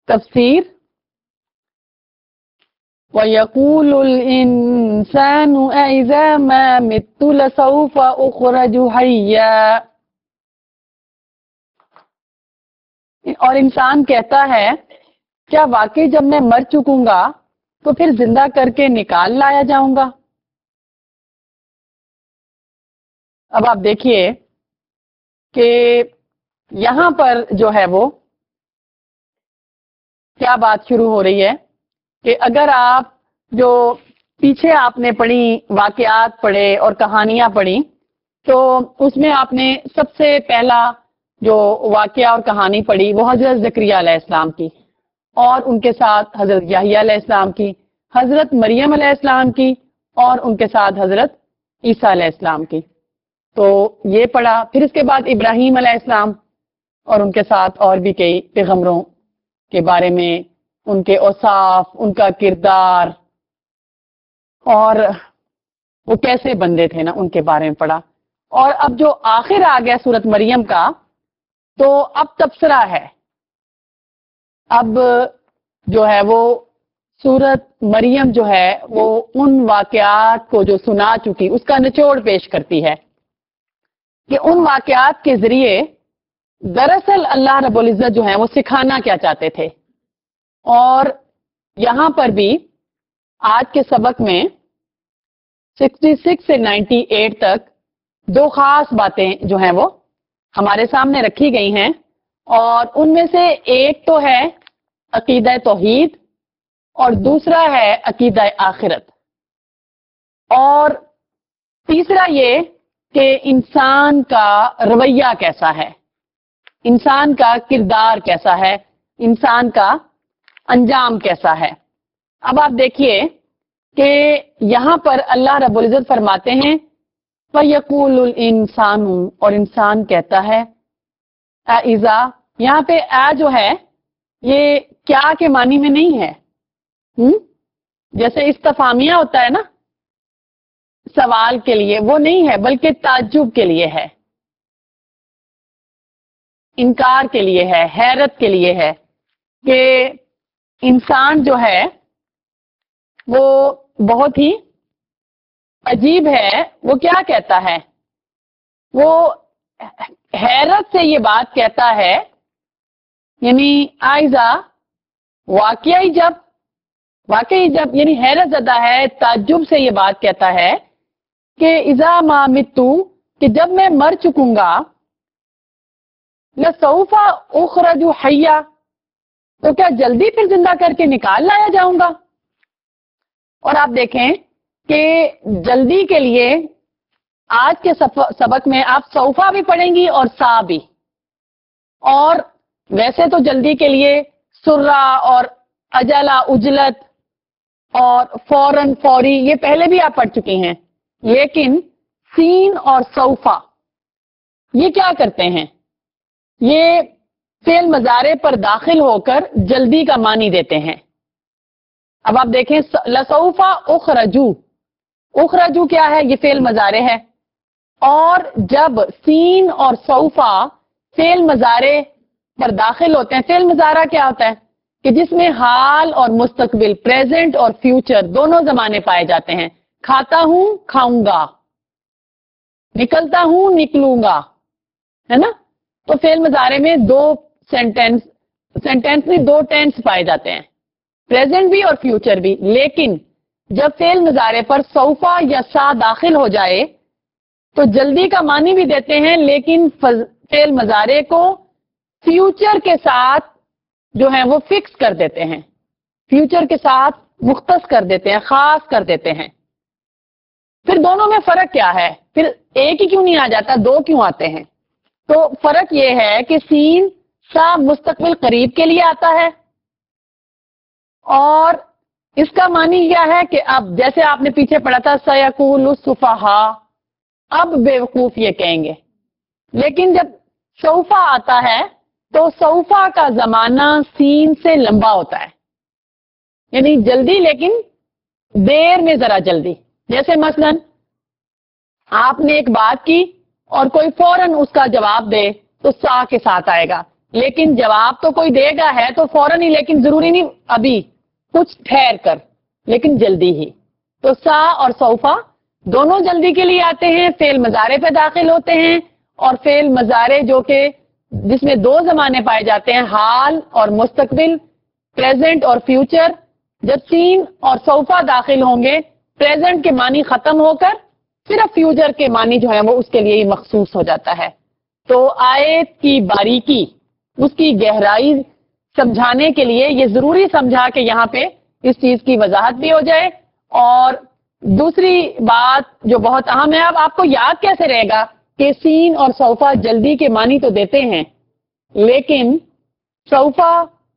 تفسیر وَيَقُولُ الْإِنسَانُ أَإِذَا مَا مِتُّ لَسَوْفَ أُخْرَجُ حَيًّا، اور انسان کہتا ہے کیا واقعی جب میں مر چکوں گا تو پھر زندہ کر کے نکال لایا جاؤں گا۔ اب آپ دیکھیے کہ یہاں پر جو ہے وہ کیا بات شروع ہو رہی ہے کہ اگر آپ جو پیچھے آپ نے پڑھی واقعات پڑھے اور کہانیاں پڑھی تو اس میں آپ نے سب سے پہلا جو واقعہ اور کہانی پڑھی وہ حضرت زکریہ علیہ السلام کی، اور ان کے ساتھ حضرت یحییٰ علیہ السلام کی، حضرت مریم علیہ السلام کی، اور ان کے ساتھ حضرت عیسیٰ علیہ السلام کی۔ تو یہ پڑھا، پھر اس کے بعد ابراہیم علیہ السلام اور ان کے ساتھ اور بھی کئی پیغمبروں کے بارے میں، ان کے اوصاف، ان کا کردار اور وہ کیسے بندے تھے نا، ان کے بارے میں پڑھا۔ اور اب جو آخر آ گیا سورت مریم کا، تو اب تبصرہ ہے، اب جو ہے وہ سورت مریم جو ہے وہ ان واقعات کو جو سنا چکی اس کا نچوڑ پیش کرتی ہے کہ ان واقعات کے ذریعے دراصل اللہ رب العزت جو ہے وہ سکھانا کیا چاہتے تھے۔ اور یہاں پر بھی آج کے سبق میں 66 سے 98 تک دو خاص باتیں جو ہیں وہ ہمارے سامنے رکھی گئی ہیں، اور ان میں سے ایک تو ہے عقیدہ توحید اور دوسرا ہے عقیدہ آخرت، اور تیسرا یہ کہ انسان کا رویہ کیسا ہے، انسان کا کردار کیسا ہے، انسان کا انجام کیسا ہے۔ اب آپ دیکھیے کہ یہاں پر اللہ رب العزت فرماتے ہیں فَيَقُولُ الْإِنسَانُ، اور انسان کہتا ہے اِذَا، یہاں پہ جو ہے یہ کیا کے معنی میں نہیں ہے، جیسے استفہامیہ ہوتا ہے نا سوال کے لیے، وہ نہیں ہے بلکہ تعجب کے لیے ہے، انکار کے لیے ہے، حیرت کے لیے ہے کہ انسان جو ہے وہ بہت ہی عجیب ہے۔ وہ کیا کہتا ہے، وہ حیرت سے یہ بات کہتا ہے، یعنی آئزہ واقعی جب یعنی حیرت زدہ ہے، تعجب سے یہ بات کہتا ہے کہ اذا ما متو، کہ جب میں مر چکوں گا، لسوف اخرج حیا، تو کیا جلدی پھر زندہ کر کے نکال لایا جاؤں گا۔ اور آپ دیکھیں کہ جلدی کے لیے آج کے سبق میں آپ سوفا بھی پڑھیں گی اور سا بھی، اور ویسے تو جلدی کے لیے سرا اور اجلا اجلت اور فوراً فوری یہ پہلے بھی آپ پڑھ چکی ہیں، لیکن سین اور سوفا یہ کیا کرتے ہیں، یہ فعل مضارع پر داخل ہو کر جلدی کا معنی دیتے ہیں۔ اب آپ دیکھیں لسوفا اخرجو، اخرجو کیا ہے، یہ فعل مضارع ہے، اور جب سین اور سوفا فعل مضارع پر داخل ہوتے ہیں، فعل مضارع کیا ہوتا ہے کہ جس میں حال اور مستقبل، پریزنٹ اور فیوچر دونوں زمانے پائے جاتے ہیں، کھاتا ہوں کھاؤں گا، نکلتا ہوں نکلوں گا، ہے نا۔ تو فعل مضارع میں دو سینٹینس میں دو ٹینس پائے جاتے ہیں، پریزنٹ بھی اور فیوچر بھی، لیکن جب فعل مضارع پر سوفا یا سا داخل ہو جائے تو جلدی کا معنی بھی دیتے ہیں، لیکن فعل مضارع کو فیوچر کے ساتھ جو ہے وہ فکس کر دیتے ہیں، فیوچر کے ساتھ مختص کر دیتے ہیں، خاص کر دیتے ہیں۔ پھر دونوں میں فرق کیا ہے، پھر ایک ہی کیوں نہیں آ جاتا، دو کیوں آتے ہیں؟ تو فرق یہ ہے کہ سین سا مستقبل قریب کے لیے آتا ہے، اور اس کا معنی کیا ہے کہ اب جیسے آپ نے پیچھے پڑھا تھا سیقول السفہاء، اب بے وقوف یہ کہیں گے، لیکن جب سوفا آتا ہے تو سوفا کا زمانہ سین سے لمبا ہوتا ہے، یعنی جلدی لیکن دیر میں ذرا جلدی، جیسے مثلا آپ نے ایک بات کی اور کوئی فوراً اس کا جواب دے تو سا کے ساتھ آئے گا، لیکن جواب تو کوئی دے گا ہے تو فوراً ہی، لیکن ضروری نہیں ابھی، کچھ ٹھہر کر، لیکن جلدی ہی. تو سا اور سوفا دونوں جلدی کے لیے آتے ہیں، فعل مضارع پہ داخل ہوتے ہیں، اور فعل مضارع جو کہ جس میں دو زمانے پائے جاتے ہیں، حال اور مستقبل، پریزنٹ اور فیوچر. جب سین اور سوفا داخل ہوں گے، پریزنٹ کے معنی ختم ہو کر صرف فیوچر کے معنی جو ہے وہ اس کے لیے ہی مخصوص ہو جاتا ہے. تو آیت کی باریکی، اس کی گہرائی سمجھانے کے لیے یہ ضروری سمجھا کہ یہاں پہ اس چیز کی وضاحت بھی ہو جائے. اور دوسری بات جو بہت اہم ہے، اب آپ کو یاد کیسے رہے گا کہ سین اور سوفا جلدی کے معنی تو دیتے ہیں، لیکن سوفا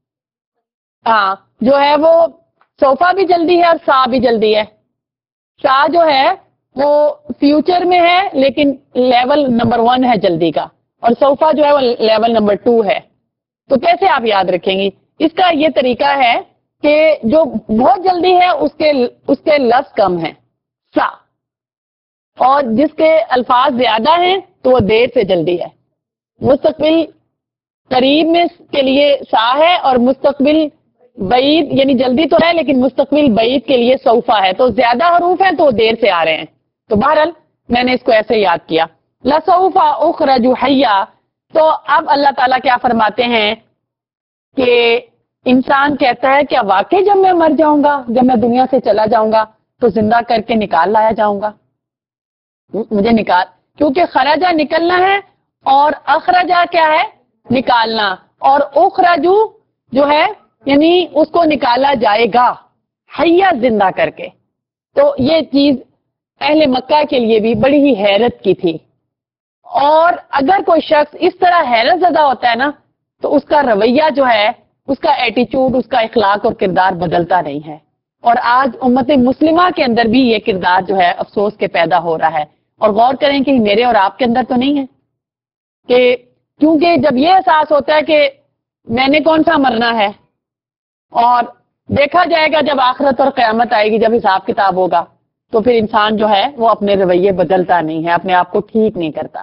جو ہے وہ سوفا بھی جلدی ہے اور سا بھی جلدی ہے. سا جو ہے وہ فیوچر میں ہے لیکن لیول نمبر 1 ہے جلدی کا، اور سوفا جو ہے وہ لیول نمبر 2 ہے. تو کیسے آپ یاد رکھیں گی؟ اس کا یہ طریقہ ہے کہ جو بہت جلدی ہے اس کے لفظ کم ہیں، سا، اور جس کے الفاظ زیادہ ہیں تو وہ دیر سے جلدی ہے. مستقبل قریب میں کے لیے سا ہے، اور مستقبل بعید یعنی جلدی تو ہے لیکن مستقبل بعید کے لیے سوفا ہے. تو زیادہ حروف ہیں تو وہ دیر سے آ رہے ہیں. تو بہرحال میں نے اس کو ایسے یاد کیا. لَسَوْفَ أُخْرَجُ حَيًّا. تو اب اللہ تعالیٰ کیا فرماتے ہیں کہ انسان کہتا ہے کیا واقعی جب میں مر جاؤں گا، جب میں دنیا سے چلا جاؤں گا تو زندہ کر کے نکال لایا جاؤں گا؟ مجھے نکال، کیونکہ خرجہ نکلنا ہے اور اخرجہ کیا ہے؟ نکالنا. اور اخرجو جو ہے یعنی اس کو نکالا جائے گا، حیا زندہ کر کے. تو یہ چیز اہل مکہ کے لیے بھی بڑی ہی حیرت کی تھی. اور اگر کوئی شخص اس طرح حیرت زدہ ہوتا ہے نا تو اس کا رویہ جو ہے، اس کا ایٹیچیوڈ، اس کا اخلاق اور کردار بدلتا نہیں ہے. اور آج امت مسلمہ کے اندر بھی یہ کردار جو ہے افسوس کے پیدا ہو رہا ہے. اور غور کریں کہ میرے اور آپ کے اندر تو نہیں ہے، کہ کیونکہ جب یہ احساس ہوتا ہے کہ میں نے کون سا مرنا ہے، اور دیکھا جائے گا جب آخرت اور قیامت آئے گی، جب حساب کتاب ہوگا، تو پھر انسان جو ہے وہ اپنے رویے بدلتا نہیں ہے، اپنے آپ کو ٹھیک نہیں کرتا.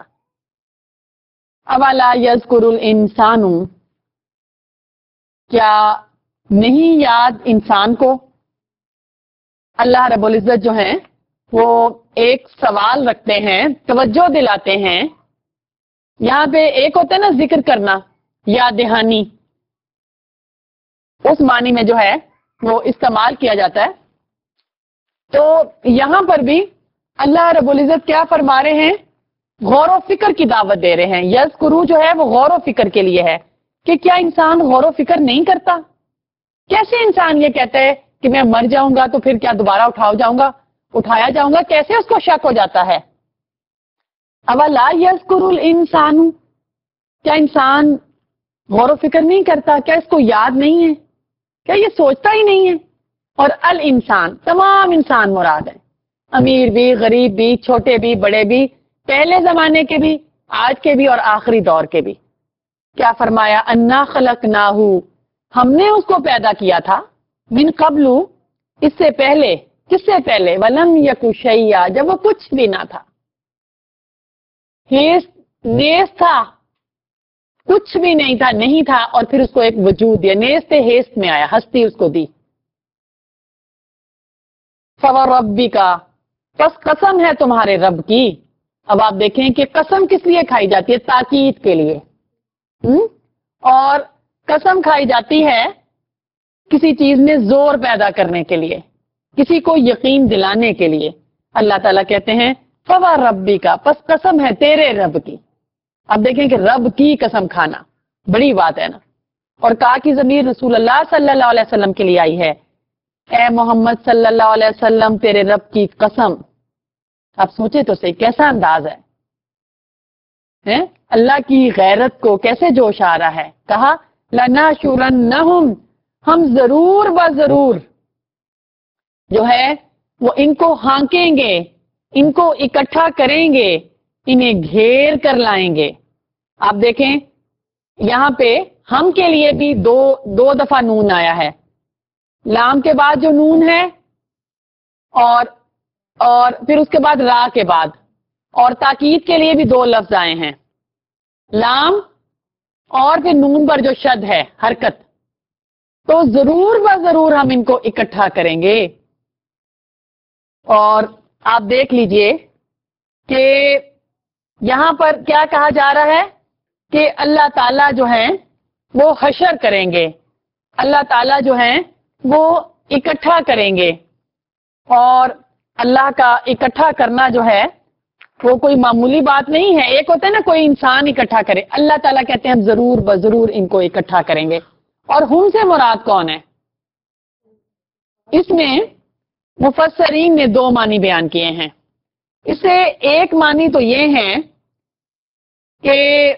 اولا یذکر الانسان، کیا نہیں یاد انسان کو؟ اللہ رب العزت جو ہیں وہ ایک سوال رکھتے ہیں، توجہ دلاتے ہیں. یہاں پہ ایک ہوتا ہے نا ذکر کرنا، یاد دہانی، اس معنی میں جو ہے وہ استعمال کیا جاتا ہے. تو یہاں پر بھی اللہ رب العزت کیا فرما رہے ہیں؟ غور و فکر کی دعوت دے رہے ہیں. یذکرو جو ہے وہ غور و فکر کے لیے ہے کہ کیا انسان غور و فکر نہیں کرتا؟ کیسے انسان یہ کہتا ہے کہ میں مر جاؤں گا تو پھر کیا دوبارہ اٹھایا جاؤں گا؟ کیسے اس کو شک ہو جاتا ہے؟ اولا یذکر الانسان، کیا انسان غور و فکر نہیں کرتا؟ کیا اس کو یاد نہیں ہے؟ کیا یہ سوچتا ہی نہیں ہے؟ اور الانسان، تمام انسان مراد ہے، امیر بھی، غریب بھی، چھوٹے بھی، بڑے بھی، پہلے زمانے کے بھی، آج کے بھی اور آخری دور کے بھی. کیا فرمایا؟ انا خلقناہ، ہم نے اس کو پیدا کیا تھا، من قبل، اس سے پہلے. کس سے پہلے؟ ولم یک شیئا، جب وہ کچھ بھی نہ تھا، نیز تھا، کچھ بھی نہیں تھا، نہیں تھا، اور پھر اس کو ایک وجود دیا، نیز سے ہیست میں آیا، ہستی اس کو دی. فوربک، پس قسم ہے تمہارے رب کی. اب آپ دیکھیں کہ قسم کس لیے کھائی جاتی ہے؟ تاکید کے لیے. اور قسم کھائی جاتی ہے کسی چیز میں زور پیدا کرنے کے لیے، کسی کو یقین دلانے کے لیے. اللہ تعالیٰ کہتے ہیں فوربک، پس قسم ہے تیرے رب کی. اب دیکھیں کہ رب کی قسم کھانا بڑی بات ہے نا. اور کہا کی ضمیر رسول اللہ صلی اللہ علیہ وسلم کے لیے آئی ہے، اے محمد صلی اللہ علیہ وسلم تیرے رب کی قسم. آپ سوچے تو صحیح کیسا انداز ہے، اللہ کی غیرت کو کیسے جوش آ رہا ہے. کہا لَنَحْشُرَنَّهُمْ، ہم ضرور بضرور جو ہے وہ ان کو ہانکیں گے، ان کو اکٹھا کریں گے، انہیں گھیر کر لائیں گے. آپ دیکھیں یہاں پہ ہم کے لیے بھی دو دفعہ نون آیا ہے، لام کے بعد جو نون ہے اور پھر اس کے بعد را کے بعد، اور تاکید کے لیے بھی 2 لفظ آئے ہیں، لام اور پھر نون پر جو شد ہے حرکت، تو ضرور ضرور ہم ان کو اکٹھا کریں گے. اور آپ دیکھ لیجئے کہ یہاں پر کیا کہا جا رہا ہے کہ اللہ تعالیٰ جو ہیں وہ حشر کریں گے، اللہ تعالیٰ جو ہیں وہ اکٹھا کریں گے. اور اللہ کا اکٹھا کرنا جو ہے وہ کوئی معمولی بات نہیں ہے. ایک ہوتا ہے نا کوئی انسان اکٹھا کرے، اللہ تعالیٰ کہتے ہیں ہم ضرور ضرور ان کو اکٹھا کریں گے. اور ہم سے مراد کون ہے؟ اس میں مفسرین نے دو معنی بیان کیے ہیں. اس سے ایک معنی تو یہ ہے کہ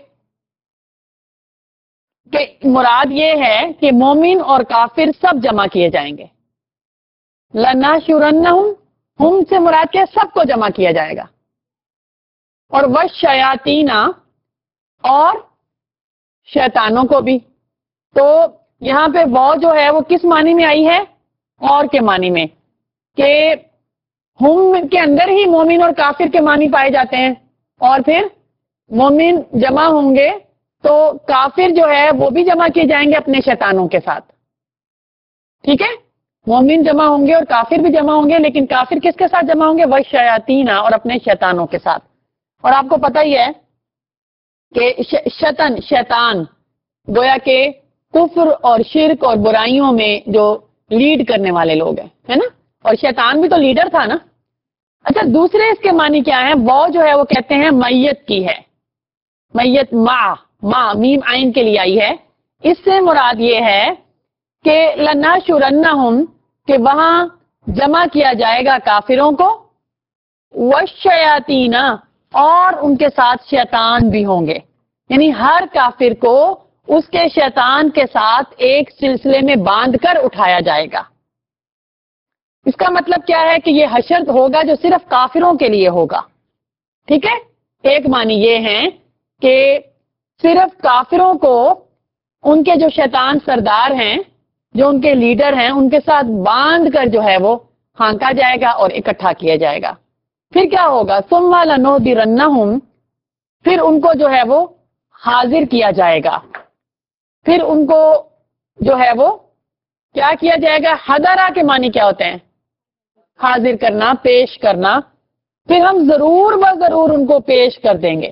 مراد یہ ہے کہ مومن اور کافر سب جمع کیے جائیں گے. لَنَحْشُرَنَّهُمْ، ہم سے مراد کیا؟ سب کو جمع کیا جائے گا. اور وَالشَّيَاطِينَ، اور شیطانوں کو بھی. تو یہاں پہ وہ جو ہے وہ کس معنی میں آئی ہے؟ اور کے معنی میں، کہ ہم کے اندر ہی مومن اور کافر کے معنی پائے جاتے ہیں. اور پھر مومن جمع ہوں گے تو کافر جو ہے وہ بھی جمع کیے جائیں گے اپنے شیطانوں کے ساتھ. ٹھیک ہے، مومن جمع ہوں گے اور کافر بھی جمع ہوں گے، لیکن کافر کس کے ساتھ جمع ہوں گے؟ وَالشَّيَاطِينَ، اور اپنے شیطانوں کے ساتھ. اور آپ کو پتہ ہی ہے کہ شیطان گویا کہ کفر اور شرک اور برائیوں میں جو لیڈ کرنے والے لوگ ہیں، ہے نا؟ اور شیطان بھی تو لیڈر تھا نا. اچھا، دوسرے اس کے معنی کیا ہے؟ وہ جو ہے وہ کہتے ہیں میت کی ہے، میت ما میم عین کے لیے آئی ہے. اس سے مراد یہ ہے کہ لَنَحْشُرَنَّهُمْ، کہ وہاں جمع کیا جائے گا کافروں کو، وَالشَّيَاطِينَ، اور ان کے ساتھ شیطان بھی ہوں گے. یعنی ہر کافر کو اس کے شیطان کے ساتھ ایک سلسلے میں باندھ کر اٹھایا جائے گا. اس کا مطلب کیا ہے کہ یہ حشر ہوگا جو صرف کافروں کے لیے ہوگا. ٹھیک ہے، ایک معنی یہ ہے کہ صرف کافروں کو ان کے جو شیطان سردار ہیں، جو ان کے لیڈر ہیں، ان کے ساتھ باندھ کر جو ہے وہ ہانکا جائے گا اور اکٹھا کیا جائے گا. پھر کیا ہوگا؟ ثُمَّ لَنُحْضِرَنَّهُمْ، پھر ان کو جو ہے وہ حاضر کیا جائے گا. پھر ان کو جو ہے وہ کیا کیا جائے گا؟ حضرہ کے معنی کیا ہوتے ہیں؟ حاضر کرنا، پیش کرنا. پھر ہم ضرور ضرور ان کو پیش کر دیں گے.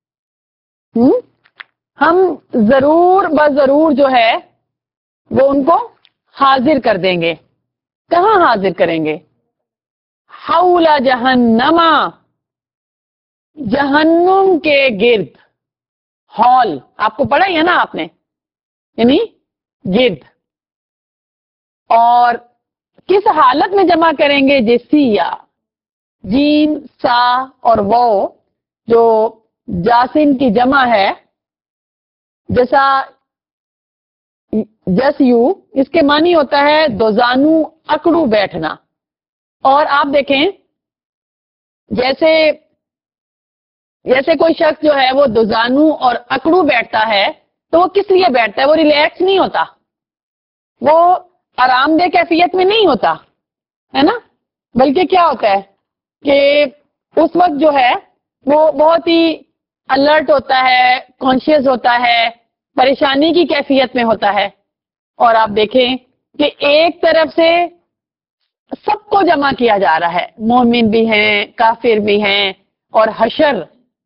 ہم ضرور ضرور جو ہے وہ ان کو حاضر کر دیں گے. کہاں حاضر کریں گے؟ حول جہنم، جہنم کے گرد. ہال آپ کو پڑھا ہی ہے نا آپ نے، یعنی گرد. اور کس حالت میں جمع کریں گے؟ جسیا، جیم سا اور وہ جو جاسم کی جمع ہے، جیسا جسیو، اس کے معنی ہوتا ہے دوزانو، اکڑو بیٹھنا. اور آپ دیکھیں جیسے کوئی شخص جو ہے وہ دوزانو اور اکڑو بیٹھتا ہے تو وہ کس لیے بیٹھتا ہے؟ وہ ریلیکس نہیں ہوتا، وہ آرام دہ کیفیت میں نہیں ہوتا، ہے نا؟ بلکہ کیا ہوتا ہے کہ اس وقت جو ہے وہ بہت ہی الرٹ ہوتا ہے، کانشیس ہوتا ہے، پریشانی کی کیفیت میں ہوتا ہے. اور آپ دیکھیں کہ ایک طرف سے سب کو جمع کیا جا رہا ہے، مومن بھی ہیں، کافر بھی ہیں، اور حشر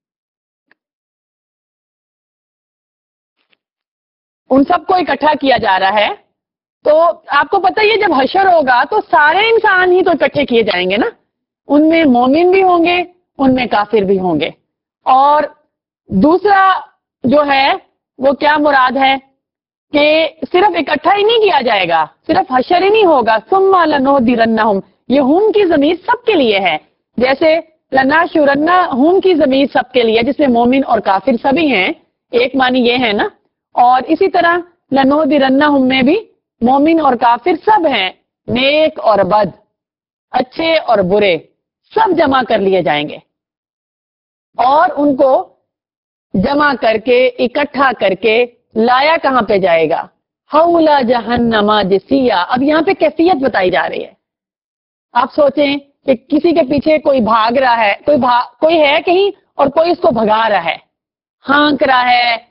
ان سب کو اکٹھا کیا جا رہا ہے. تو آپ کو پتہ ہے جب حشر ہوگا تو سارے انسان ہی تو اکٹھے کیے جائیں گے نا. ان میں مومن بھی ہوں گے، ان میں کافر بھی ہوں گے. اور دوسرا جو ہے وہ کیا مراد ہے کہ صرف اکٹھا ہی نہیں کیا جائے گا، صرف حشر ہی نہیں ہوگا. ثم لنحضرنہم، یہ ہم کی ضمیر سب کے لیے ہے. جیسے لنحشرنہم کی ضمیر سب کے لیے، جس میں مومن اور کافر سبھی ہیں، ایک معنی یہ ہے نا. اور اسی طرح لنحضرنہم میں بھی مومن اور کافر سب ہیں، نیک اور بد، اچھے اور برے، سب جمع کر لیے جائیں گے. اور ان کو جمع کر کے اکٹھا کر کے لایا کہاں پہ جائے گا؟ حول جہنم جسیا. اب یہاں پہ کیفیت بتائی جا رہی ہے. آپ سوچیں کہ کسی کے پیچھے کوئی بھاگ رہا ہے، کوئی ہے کہیں اور کوئی اس کو بھگا رہا ہے، ہانک رہا ہے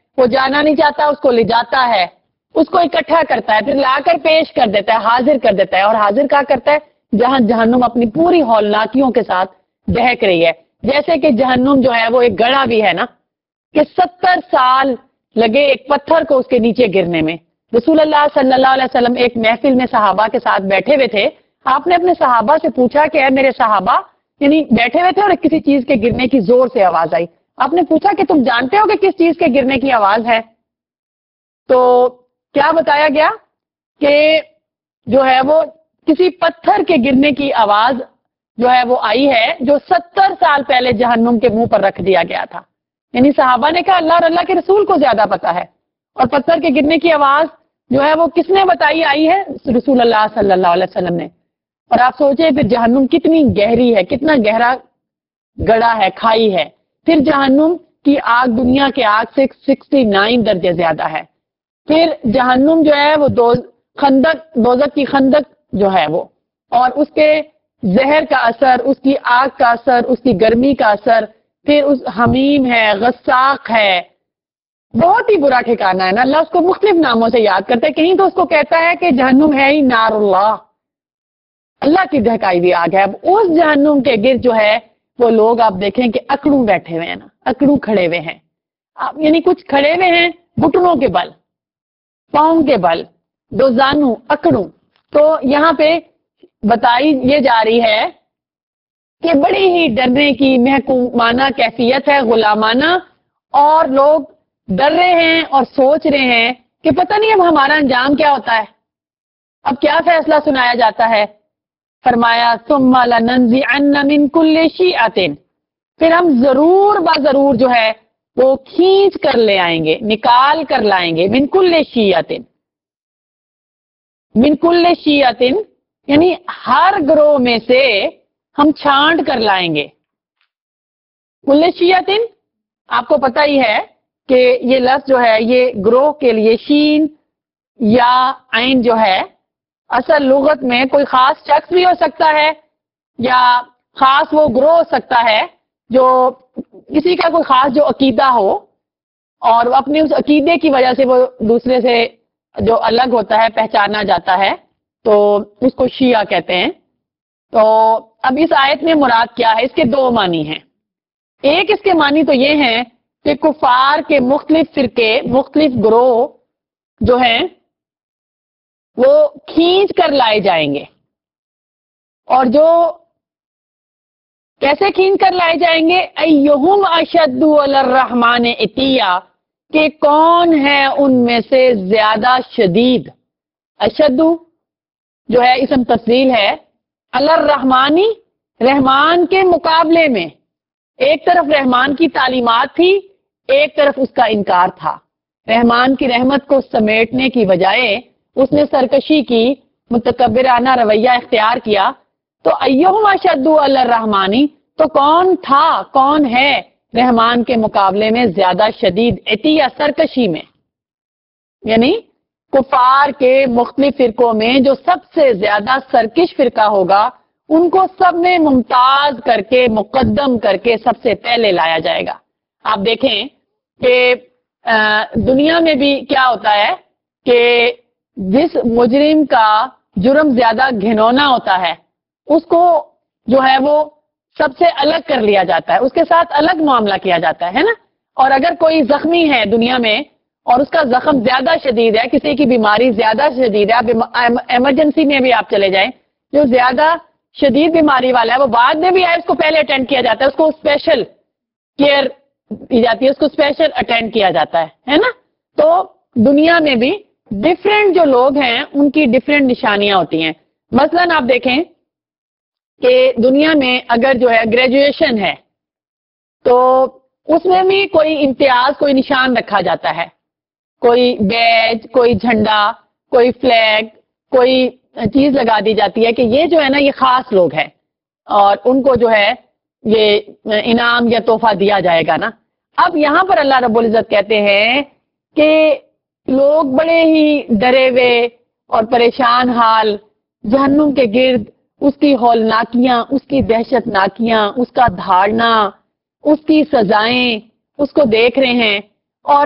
وہ جانا نہیں چاہتا اس کو لے جاتا ہے، اس کو اکٹھا کرتا ہے، پھر لا کر پیش کر دیتا ہے، حاضر کر دیتا ہے. اور حاضر کیا کرتا ہے؟ جہاں جہنم اپنی پوری ہولناکیوں کے ساتھ دہک رہی ہے. جیسے کہ جہنم جو ہے وہ ایک گڑھا بھی ہے نا، کہ 70 سال لگے ایک پتھر کو اس کے نیچے گرنے میں. رسول اللہ صلی اللہ علیہ وسلم ایک محفل میں صحابہ کے ساتھ بیٹھے ہوئے تھے. آپ نے اپنے صحابہ سے پوچھا کہ اے میرے صحابہ، یعنی بیٹھے ہوئے تھے اور کسی چیز کے گرنے کی زور سے آواز آئی. آپ نے پوچھا کہ تم جانتے ہو کہ کس چیز کے گرنے کی آواز ہے؟ تو کیا بتایا گیا کہ جو ہے وہ کسی پتھر کے گرنے کی آواز جو ہے وہ آئی ہے، جو 70 سال پہلے جہنم کے منہ پر رکھ دیا گیا تھا. یعنی صحابہ نے کہا اللہ اور اللہ کے رسول کو زیادہ پتا ہے. اور پتھر کے گرنے کی آواز جو ہے وہ کس نے بتائی آئی ہے؟ رسول اللہ صلی اللہ علیہ وسلم نے. اور آپ سوچیں پھر جہنم کتنی گہری ہے، کتنا گہرا گڑھا ہے، کھائی ہے. پھر جہنم کی آگ دنیا کے آگ سے 69 درجے زیادہ ہے. پھر جہنم جو ہے وہ دوزخ کی خندق جو ہے وہ، اور اس کے زہر کا اثر، اس کی آگ کا اثر، اس کی گرمی کا اثر، پھر اس حمیم ہے، غساق ہے، بہت ہی برا ٹھکانہ ہے نا. اللہ اس کو مختلف ناموں سے یاد کرتا ہے. کہیں تو اس کو کہتا ہے کہ جہنم ہے ہی نار اللہ، اللہ کی دہکائی ہوئی آگ ہے. اب اس جہنم کے گرد جو ہے وہ لوگ آپ دیکھیں کہ اکڑوں بیٹھے ہوئے ہیں نا، اکڑوں کھڑے ہوئے ہیں. یعنی کچھ کھڑے ہوئے ہیں گھٹنوں کے بل، پاؤں کے بل، دو زانو، اکڑوں. تو یہاں پہ بتائی یہ جا رہی ہے کہ بڑی ہی ڈرنے کی محکومانہ کیفیت ہے، غلامانہ. اور لوگ ڈر رہے ہیں اور سوچ رہے ہیں کہ پتہ نہیں اب ہمارا انجام کیا ہوتا ہے، اب کیا فیصلہ سنایا جاتا ہے. فرمایا ثم لننزعن من كل شيعة، پھر ہم ضرور ضرور جو ہے وہ کھینچ کر لے آئیں گے، نکال کر لائیں گے. من كل شيعة، من كل شيعة یعنی ہر گروہ میں سے ہم چھانٹ کر لائیں گے. كل شيعة آپ کو پتہ ہی ہے کہ یہ لفظ جو ہے یہ گروہ کے لیے شین یا عین جو ہے اصل لغت میں کوئی خاص شخص بھی ہو سکتا ہے یا خاص وہ گروہ ہو سکتا ہے جو کسی کا کوئی خاص جو عقیدہ ہو اور وہ اپنے اس عقیدے کی وجہ سے وہ دوسرے سے جو الگ ہوتا ہے پہچانا جاتا ہے، تو اس کو شیعہ کہتے ہیں. تو اب اس آیت میں مراد کیا ہے؟ اس کے دو معنی ہیں. ایک اس کے معنی تو یہ ہیں کہ کفار کے مختلف فرقے، مختلف گروہ جو ہیں وہ کھینچ کر لائے جائیں گے. اور جو کیسے کھینچ کر لائے جائیں گے؟ ایہم اشد علی الرحمن عتیا، کہ کون ہے ان میں سے زیادہ شدید. اشد جو ہے اسم تفضیل ہے، علی الرحمانی رحمان کے مقابلے میں. ایک طرف رحمان کی تعلیمات تھی، ایک طرف اس کا انکار تھا. رحمان کی رحمت کو سمیٹنے کی بجائے اس نے سرکشی کی، متکبرانہ رویہ اختیار کیا. تو ایہم اشد علی الرحمانی، تو کون تھا، کون ہے رحمان کے مقابلے میں زیادہ شدید عتیہ، سرکشی میں. یعنی کفار کے مختلف فرقوں میں جو سب سے زیادہ سرکش فرقہ ہوگا ان کو سب میں ممتاز کر کے، مقدم کر کے سب سے پہلے لایا جائے گا. آپ دیکھیں کہ دنیا میں بھی کیا ہوتا ہے کہ جس مجرم کا جرم زیادہ گھنونا ہوتا ہے اس کو جو ہے وہ سب سے الگ کر لیا جاتا ہے، اس کے ساتھ الگ معاملہ کیا جاتا ہے نا. اور اگر کوئی زخمی ہے دنیا میں اور اس کا زخم زیادہ شدید ہے، کسی کی بیماری زیادہ شدید ہے، ایمرجنسی میں بھی آپ چلے جائیں، جو زیادہ شدید بیماری والا ہے وہ بعد میں بھی آئے اس کو پہلے اٹینڈ کیا جاتا ہے، اس کو اسپیشل کیئر دی جاتی ہے، اس کو اسپیشل اٹینڈ کیا جاتا ہے نا. تو دنیا میں بھی ڈفرینٹ جو لوگ ہیں ان کی ڈفرینٹ نشانیاں ہوتی ہیں. مثلاً آپ دیکھیں کہ دنیا میں اگر جو ہے گریجویشن ہے تو اس میں بھی کوئی امتیاز، کوئی نشان رکھا جاتا ہے، کوئی بیج، کوئی جھنڈا، کوئی فلیگ، کوئی چیز لگا دی جاتی ہے کہ یہ جو ہے نا یہ خاص لوگ ہیں اور ان کو جو ہے یہ انعام یا تحفہ دیا جائے گا نا. اب یہاں پر اللہ رب العزت کہتے ہیں کہ لوگ بڑے ہی ڈرے ہوئے اور پریشان حال جہنم کے گرد، اس کی ہولناکیاں، اس کی دہشت ناکیاں، اس کا دھاڑنا، اس کی سزائیں اس کو دیکھ رہے ہیں. اور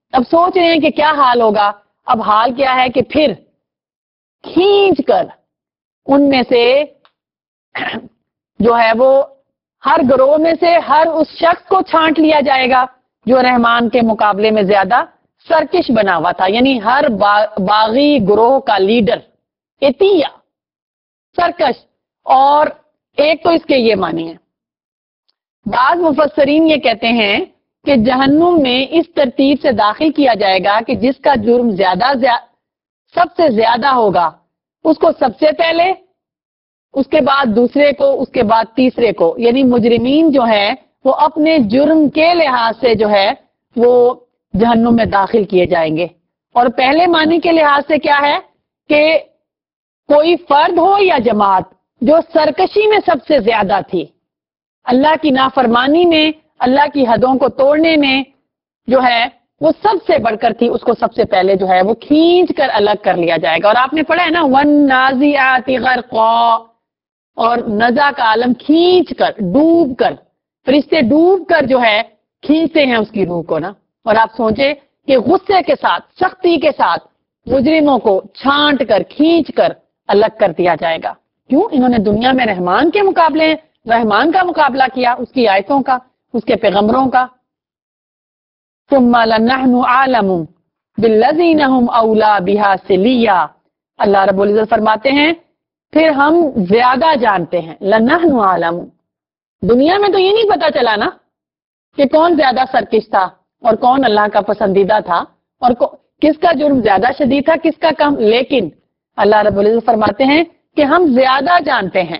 اب سوچ رہے ہیں کہ کیا حال ہوگا. اب حال کیا ہے کہ پھر کھینچ کر ان میں سے جو ہے وہ ہر گروہ میں سے ہر اس شخص کو چھانٹ لیا جائے گا جو رحمان کے مقابلے میں زیادہ سرکش بنا ہوا تھا. یعنی ہر باغی گروہ کا لیڈر اتیا سرکش. اور ایک تو اس کے یہ معنی ہے. بعض مفسرین یہ کہتے ہیں کہ جہنم میں اس ترتیب سے داخل کیا جائے گا کہ جس کا جرم سب سے زیادہ ہوگا اس کو سب سے پہلے، اس کے بعد دوسرے کو، اس کے بعد تیسرے کو. یعنی مجرمین جو ہے وہ اپنے جرم کے لحاظ سے جو ہے وہ جہنم میں داخل کیے جائیں گے. اور پہلے معنی کے لحاظ سے کیا ہے کہ کوئی فرد ہو یا جماعت جو سرکشی میں سب سے زیادہ تھی، اللہ کی نافرمانی میں، اللہ کی حدوں کو توڑنے میں جو ہے وہ سب سے بڑھ کر تھی، اس کو سب سے پہلے جو ہے وہ کھینچ کر الگ کر لیا جائے گا. اور آپ نے پڑھا ہے نا وَالنَّازِعَاتِ غَرْقًا، اور نزع کا عالم کھینچ کر، ڈوب کر، فرشتے ڈوب کر جو ہے کھینچتے ہیں اس کی روح کو نا. اور آپ سوچیں کہ غصے کے ساتھ، سختی کے ساتھ مجرموں کو چھانٹ کر، کھینچ کر الگ کر دیا جائے گا. کیوں؟ انہوں نے دنیا میں رحمان کا مقابلہ کیا، اس کی آیتوں کا، اس کے پیغمبروں کا. ثم لنحن عالم بالذین هم اولا بها سلیا. اللہ رب العزت فرماتے ہیں پھر ہم زیادہ جانتے ہیں. لنحن عالم، دنیا میں تو یہ نہیں پتا چلا نا کہ کون زیادہ سرکش تھا اور کون اللہ کا پسندیدہ تھا اور کس کا جرم زیادہ شدید تھا، کس کا کم. لیکن اللہ رب العزت فرماتے ہیں کہ ہم زیادہ جانتے ہیں.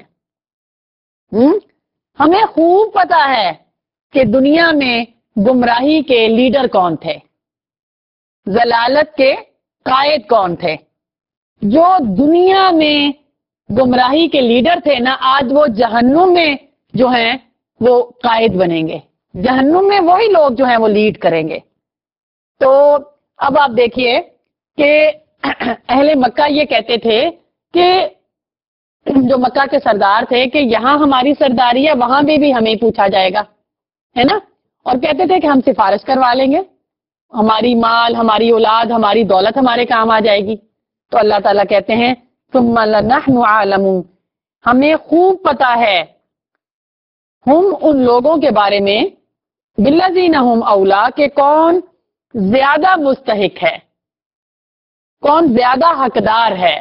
ہمیں خوب پتا ہے کہ دنیا میں گمراہی کے لیڈر کون تھے، ضلالت کے قائد کون تھے. جو دنیا میں گمراہی کے لیڈر تھے نا، آج وہ جہنم میں جو ہیں وہ قائد بنیں گے. جہنم میں وہی لوگ جو ہیں وہ لیڈ کریں گے. تو اب آپ دیکھیے کہ اہل مکہ یہ کہتے تھے کہ جو مکہ کے سردار تھے کہ یہاں ہماری سرداری ہے، وہاں بھی ہمیں پوچھا جائے گا، ہے نا. اور کہتے تھے کہ ہم سفارش کروا لیں گے، ہماری مال، ہماری اولاد، ہماری دولت ہمارے کام آ جائے گی. تو اللہ تعالیٰ کہتے ہیں ثم لنحن عالم، ہمیں خوب پتا ہے ہم ان لوگوں کے بارے میں بالذین ہم اولا، کہ کون زیادہ مستحق ہے، کون زیادہ حقدار ہے،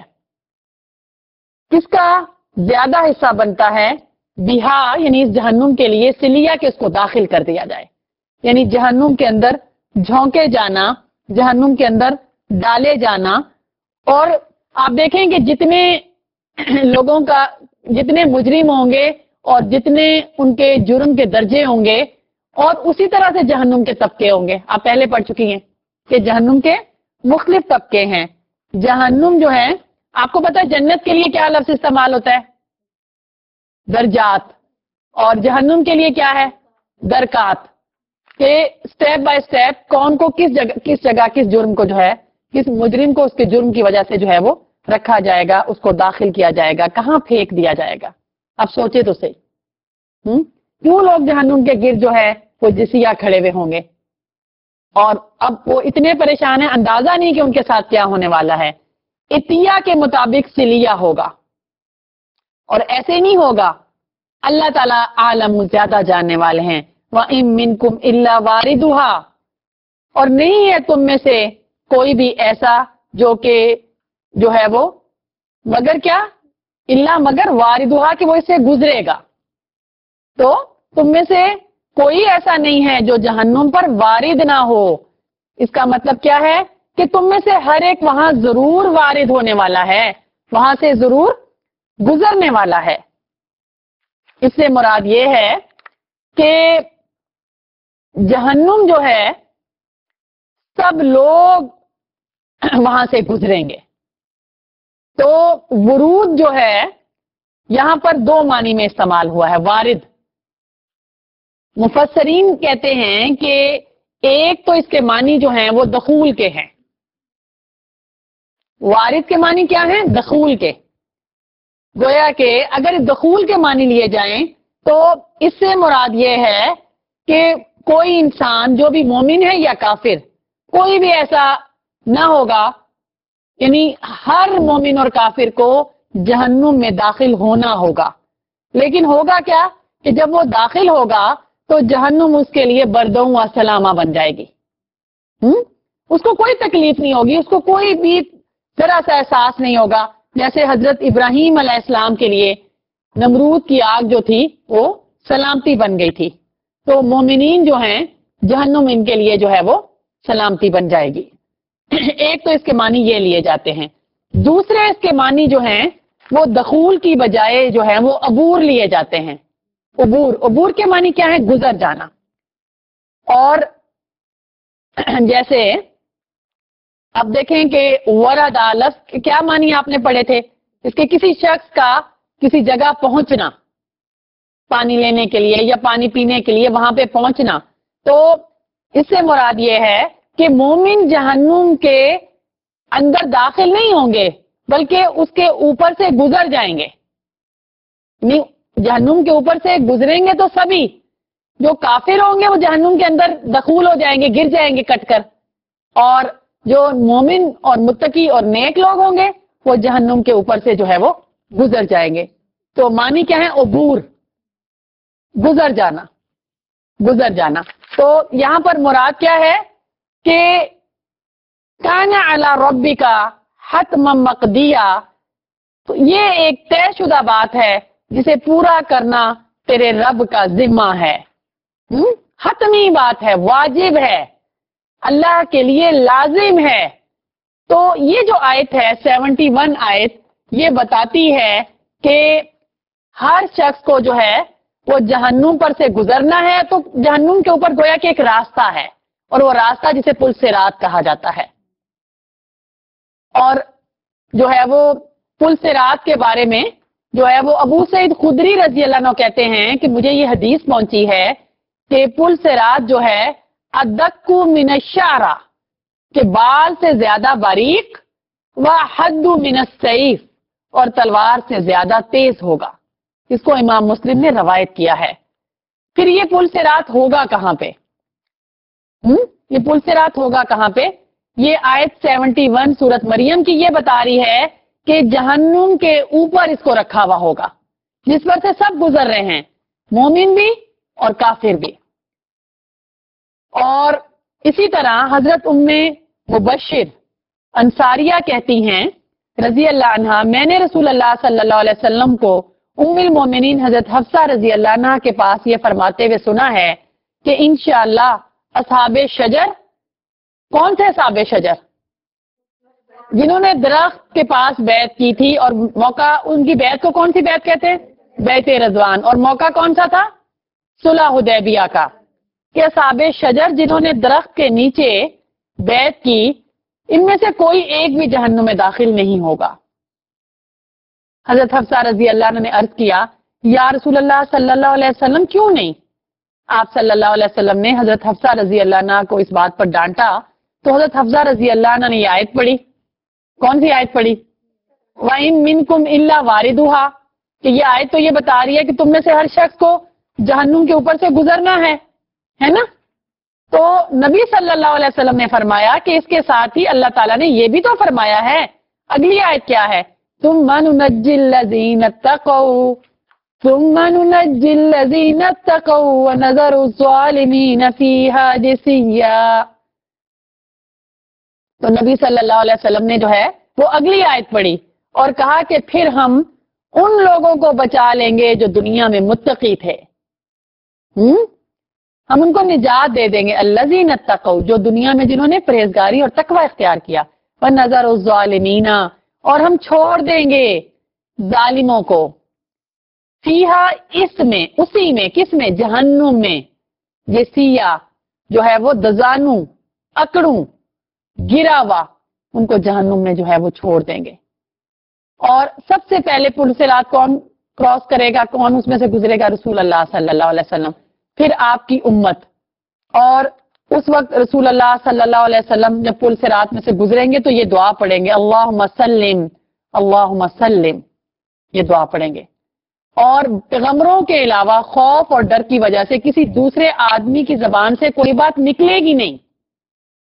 کس کا زیادہ حصہ بنتا ہے. بہا یعنی اس جہنم کے لیے، سلیا کہ اس کو داخل کر دیا جائے. یعنی جہنم کے اندر جھونکے جانا، جہنم کے اندر ڈالے جانا. اور آپ دیکھیں کہ جتنے لوگوں کا، جتنے مجرم ہوں گے اور جتنے ان کے جرم کے درجے ہوں گے، اور اسی طرح سے جہنم کے طبقے ہوں گے. آپ پہلے پڑھ چکی ہیں کہ جہنم کے مختلف طبقے ہیں. جہنم جو ہے، آپ کو پتا ہے جنت کے لیے کیا لفظ استعمال ہوتا ہے؟ درجات. اور جہنم کے لیے کیا ہے؟ درکات. کہ سٹیپ بائی سٹیپ کون کو کس جگہ کس جرم کو جو ہے، کس مجرم کو اس کے جرم کی وجہ سے جو ہے وہ رکھا جائے گا، اس کو داخل کیا جائے گا، کہاں پھینک دیا جائے گا. اب سوچے تو صحیح، کیوں لوگ جہنم کے گرد جو ہے وہ جسیا کھڑے ہوئے ہوں گے. اور اب وہ اتنے پریشان ہیں، اندازہ نہیں کہ ان کے ساتھ کیا ہونے والا ہے. اتیا کے مطابق سلیا ہوگا، اور ایسے نہیں ہوگا. اللہ تعالیٰ عالم، زیادہ جاننے والے ہیں. وَإِن مِّنكُمْ إِلَّا وَارِدُهَا، اور نہیں ہے تم میں سے کوئی بھی ایسا جو کہ جو ہے وہ مگر کیا، اللہ مگر واردھا کہ وہ اس سے گزرے گا. تو تم میں سے کوئی ایسا نہیں ہے جو جہنم پر وارد نہ ہو. اس کا مطلب کیا ہے کہ تم میں سے ہر ایک وہاں ضرور وارد ہونے والا ہے، وہاں سے ضرور گزرنے والا ہے. اس سے مراد یہ ہے کہ جہنم جو ہے سب لوگ وہاں سے گزریں گے. تو ورود جو ہے یہاں پر دو معنی میں استعمال ہوا ہے. وارد، مفسرین کہتے ہیں کہ ایک تو اس کے معنی جو ہیں وہ دخول کے ہیں. وارد کے معنی کیا ہیں؟ دخول کے. گویا کہ اگر دخول کے معنی لیے جائیں تو اس سے مراد یہ ہے کہ کوئی انسان جو بھی مومن ہے یا کافر، کوئی بھی ایسا نہ ہوگا، یعنی ہر مومن اور کافر کو جہنم میں داخل ہونا ہوگا. لیکن ہوگا کیا کہ جب وہ داخل ہوگا تو جہنم اس کے لیے بردوں و سلامہ بن جائے گی. اس کو کوئی تکلیف نہیں ہوگی، اس کو کوئی بھی ذرا سا احساس نہیں ہوگا. جیسے حضرت ابراہیم علیہ السلام کے لیے نمرود کی آگ جو تھی وہ سلامتی بن گئی تھی، تو مومنین جو ہیں جہنم ان کے لیے جو ہے وہ سلامتی بن جائے گی. ایک تو اس کے معنی یہ لیے جاتے ہیں. دوسرے اس کے معنی جو ہیں وہ دخول کی بجائے جو ہے وہ عبور لیے جاتے ہیں. عبور کے معنی کیا ہے؟ گزر جانا. اور جیسے اب دیکھیں کہ ورد لفظ کیا معنی آپ نے پڑھے تھے؟ اس کے کسی شخص کا کسی جگہ پہنچنا، پانی لینے کے لیے یا پانی پینے کے لیے وہاں پہ پہنچنا. تو اس سے مراد یہ ہے کہ مومن جہنم کے اندر داخل نہیں ہوں گے بلکہ اس کے اوپر سے گزر جائیں گے. جہنم کے اوپر سے گزریں گے تو سبھی، جو کافر ہوں گے وہ جہنم کے اندر دخول ہو جائیں گے، گر جائیں گے کٹ کر، اور جو مومن اور متقی اور نیک لوگ ہوں گے وہ جہنم کے اوپر سے جو ہے وہ گزر جائیں گے. تو معنی کیا ہے؟ عبور، گزر جانا، گزر جانا. تو یہاں پر مراد کیا ہے کہ کان علی ربک حتما مقضیہ، تو یہ ایک طے شدہ بات ہے جسے پورا کرنا تیرے رب کا ذمہ ہے. حتمی بات ہے، واجب ہے، اللہ کے لیے لازم ہے. تو یہ جو آیت ہے 71 آیت، یہ بتاتی ہے کہ ہر شخص کو جو ہے وہ جہنم پر سے گزرنا ہے. تو جہنم کے اوپر گویا کہ ایک راستہ ہے، اور وہ راستہ جسے پل صراط کہا جاتا ہے. اور جو ہے وہ پل صراط کے بارے میں جو ہے وہ ابو سعید خدری رضی اللہ عنہ کہتے ہیں کہ مجھے یہ حدیث پہنچی ہے کہ پل صراط جو ہے ادق من الشعرہ، کہ بال سے زیادہ باریک، وحد من السیف، اور تلوار سے زیادہ تیز ہوگا. اس کو امام مسلم نے روایت کیا ہے. پھر یہ پل صراط ہوگا کہاں پہ؟ یہ پل صراط ہوگا کہاں پہ؟ یہ آیت 71 سورت مریم کی یہ بتا رہی ہے کہ جہنم کے اوپر اس کو رکھا ہوا ہوگا، جس پر سے سب گزر رہے ہیں، مومن بھی اور کافر بھی. اور اسی طرح حضرت ام مبشر انصاریہ کہتی ہیں رضی اللہ عنہا، میں نے رسول اللہ صلی اللہ علیہ وسلم کو ام المومنین حضرت حفصہ رضی اللہ عنہ کے پاس یہ فرماتے ہوئے سنا ہے کہ انشاءاللہ اصحاب شجر، کون سے اصحاب شجر؟ جنہوں نے درخت کے پاس بیعت کی تھی، اور موقع ان کی بیعت کو کون سی بیعت کہتے ہیں؟ بیعت رضوان. اور موقع کون سا تھا؟ صلح حدیبیہ کا. کہ اصحاب شجر جنہوں نے درخت کے نیچے بیعت کی، ان میں سے کوئی ایک بھی جہنم میں داخل نہیں ہوگا. حضرت حفصہ رضی اللہ عنہ نے عرض کیا یا رسول اللہ صلی اللہ علیہ وسلم کیوں نہیں؟ آپ صلی اللہ علیہ وسلم نے حضرت حفصہ رضی اللہ عنہ کو اس بات پر ڈانٹا تو حضرت حفصہ رضی اللہ عنہ نے یہ آیت پڑھی. کون سی آیت پڑھی؟ وَإِن مِّنكُمْ إِلَّا وَارِدُهَا، کہ یہ آیت تو یہ بتا رہی ہے کہ تم میں سے ہر شخص کو جہنم کے اوپر سے گزرنا ہے نا؟ تو نبی صلی اللہ علیہ وسلم نے فرمایا کہ اس کے ساتھ ہی اللہ تعالیٰ نے یہ بھی تو فرمایا ہے. اگلی آیت کیا ہے؟ ثُمَّ نُنَجِّي الَّذِينَ اتَّقَوْا ثُمَّ نُنَجِّي الَّذِينَ اتَّقَوْا وَنَذَرُ الظَّالِمِينَ فِيهَا جِثِيًّا. تو نبی صلی اللہ علیہ وسلم نے جو ہے وہ اگلی آیت پڑھی اور کہا کہ پھر ہم ان لوگوں کو بچا لیں گے جو دنیا میں متقی تھے، ہم ان کو نجات دے دیں گے. الذین اتقوا، جو دنیا میں جنہوں نے پرہیزگاری اور تقوی اختیار کیا. ونذر الظالمین، اور ہم چھوڑ دیں گے ظالموں کو. فیہا، اس میں، اسی میں، کس میں؟ جہنم میں. جسیہ جو ہے وہ دزانو، اکڑوں، گرا ہوا، ان کو جہنم میں جو ہے وہ چھوڑ دیں گے. اور سب سے پہلے پل صراط کون کراس کرے گا؟ کون اس میں سے گزرے گا؟ رسول اللہ صلی اللہ علیہ وسلم، پھر آپ کی امت. اور اس وقت رسول اللہ صلی اللہ علیہ وسلم جب پل صراط میں سے گزریں گے تو یہ دعا پڑھیں گے، اللہم سلم اللہم سلم، یہ دعا پڑھیں گے. اور پیغمبروں کے علاوہ خوف اور ڈر کی وجہ سے کسی دوسرے آدمی کی زبان سے کوئی بات نکلے گی نہیں.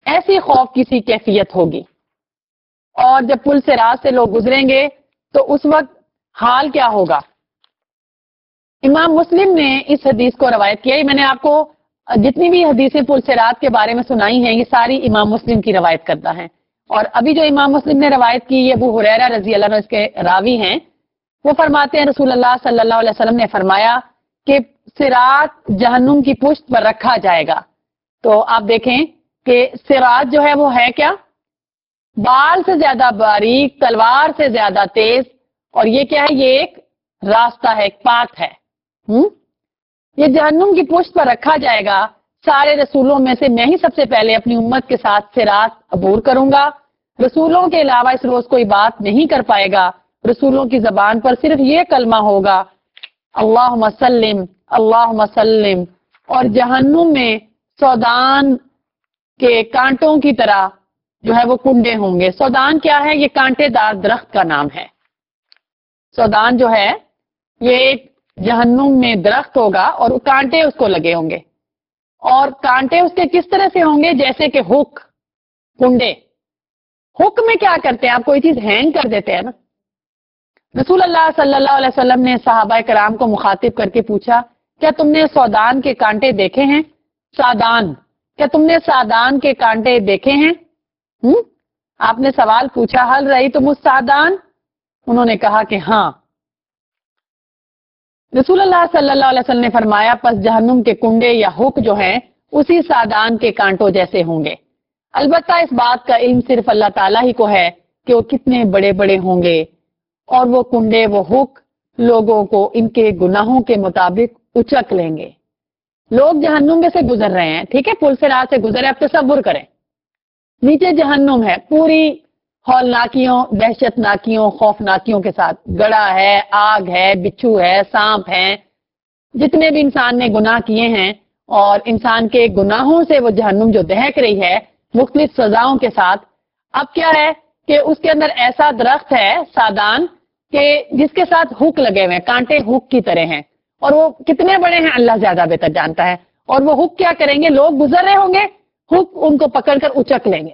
ایسی خوف کی سی کیفیت ہوگی. اور جب پل صراط سے لوگ گزریں گے تو اس وقت حال کیا ہوگا. امام مسلم نے اس حدیث کو روایت کیا. میں نے آپ کو جتنی بھی حدیثیں پل صراط کے بارے میں سنائی ہیں یہ ساری امام مسلم کی روایت کرتا ہے. اور ابھی جو امام مسلم نے روایت کی یہ ابو ہریرہ رضی اللہ عنہ اس کے راوی ہیں. وہ فرماتے ہیں رسول اللہ صلی اللہ علیہ وسلم نے فرمایا کہ صراط جہنم کی پشت پر رکھا جائے گا. تو آپ دیکھیں کہ صراط جو ہے وہ ہے کیا, بال سے زیادہ باریک, تلوار سے زیادہ تیز. اور یہ کیا ہے, یہ ایک راستہ ہے, ایک پاتھ ہے. یہ جہنم کی پشت پر رکھا جائے گا. سارے رسولوں میں سے میں ہی سب سے پہلے اپنی امت کے ساتھ صراط عبور کروں گا. رسولوں کے علاوہ اس روز کوئی بات نہیں کر پائے گا. رسولوں کی زبان پر صرف یہ کلمہ ہوگا, اللہم سلم اللہم سلم. اور جہنم میں سودان کے کانٹوں کی طرح جو ہے وہ کنڈے ہوں گے. سودان کیا ہے, یہ کانٹے دار درخت کا نام ہے. سودان جو ہے یہ ایک جہنم میں درخت ہوگا اور کانٹے اس کو لگے ہوں گے. اور کانٹے اس کے کس طرح سے ہوں گے, جیسے کہ ہک, کنڈے. ہک میں کیا کرتے ہیں, آپ کوئی چیز ہینگ کر دیتے ہیں نا. رسول اللہ صلی اللہ علیہ وسلم نے صحابہ کرام کو مخاطب کر کے پوچھا, کیا تم نے سودان کے کانٹے دیکھے ہیں؟ سادان, کیا تم نے سادان کے کانٹے دیکھے ہیں؟ آپ نے سوال پوچھا, حل رہی تم اس سادان؟ انہوں نے کہا کہ ہاں. رسول اللہ صلی اللہ علیہ وسلم نے فرمایا پس جہنم کے کنڈے یا ہک جو ہیں اسی سادان کے کانٹوں جیسے ہوں گے. البتہ اس بات کا علم صرف اللہ تعالیٰ ہی کو ہے کہ وہ کتنے بڑے بڑے ہوں گے. اور وہ کنڈے, وہ ہک لوگوں کو ان کے گناہوں کے مطابق اچک لیں گے. لوگ جہنم میں سے گزر رہے ہیں, ٹھیک ہے, پل صراط سے گزرے. اب تصور کریں نیچے جہنم ہے, پوری ہولناکیوں, دہشت ناکیوں, خوفناکیوں کے ساتھ. گڑا ہے, آگ ہے, بچھو ہے, سانپ ہیں, جتنے بھی انسان نے گناہ کیے ہیں. اور انسان کے گناہوں سے وہ جہنم جو دہک رہی ہے مختلف سزاؤں کے ساتھ. اب کیا ہے کہ اس کے اندر ایسا درخت ہے سادان کہ جس کے ساتھ ہک لگے ہوئے ہیں, کانٹے ہک کی طرح ہیں. اور وہ کتنے بڑے ہیں اللہ زیادہ بہتر جانتا ہے. اور وہ ہک کیا کریں گے, لوگ گزر رہے ہوں گے, ہک ان کو پکڑ کر اچک لیں گے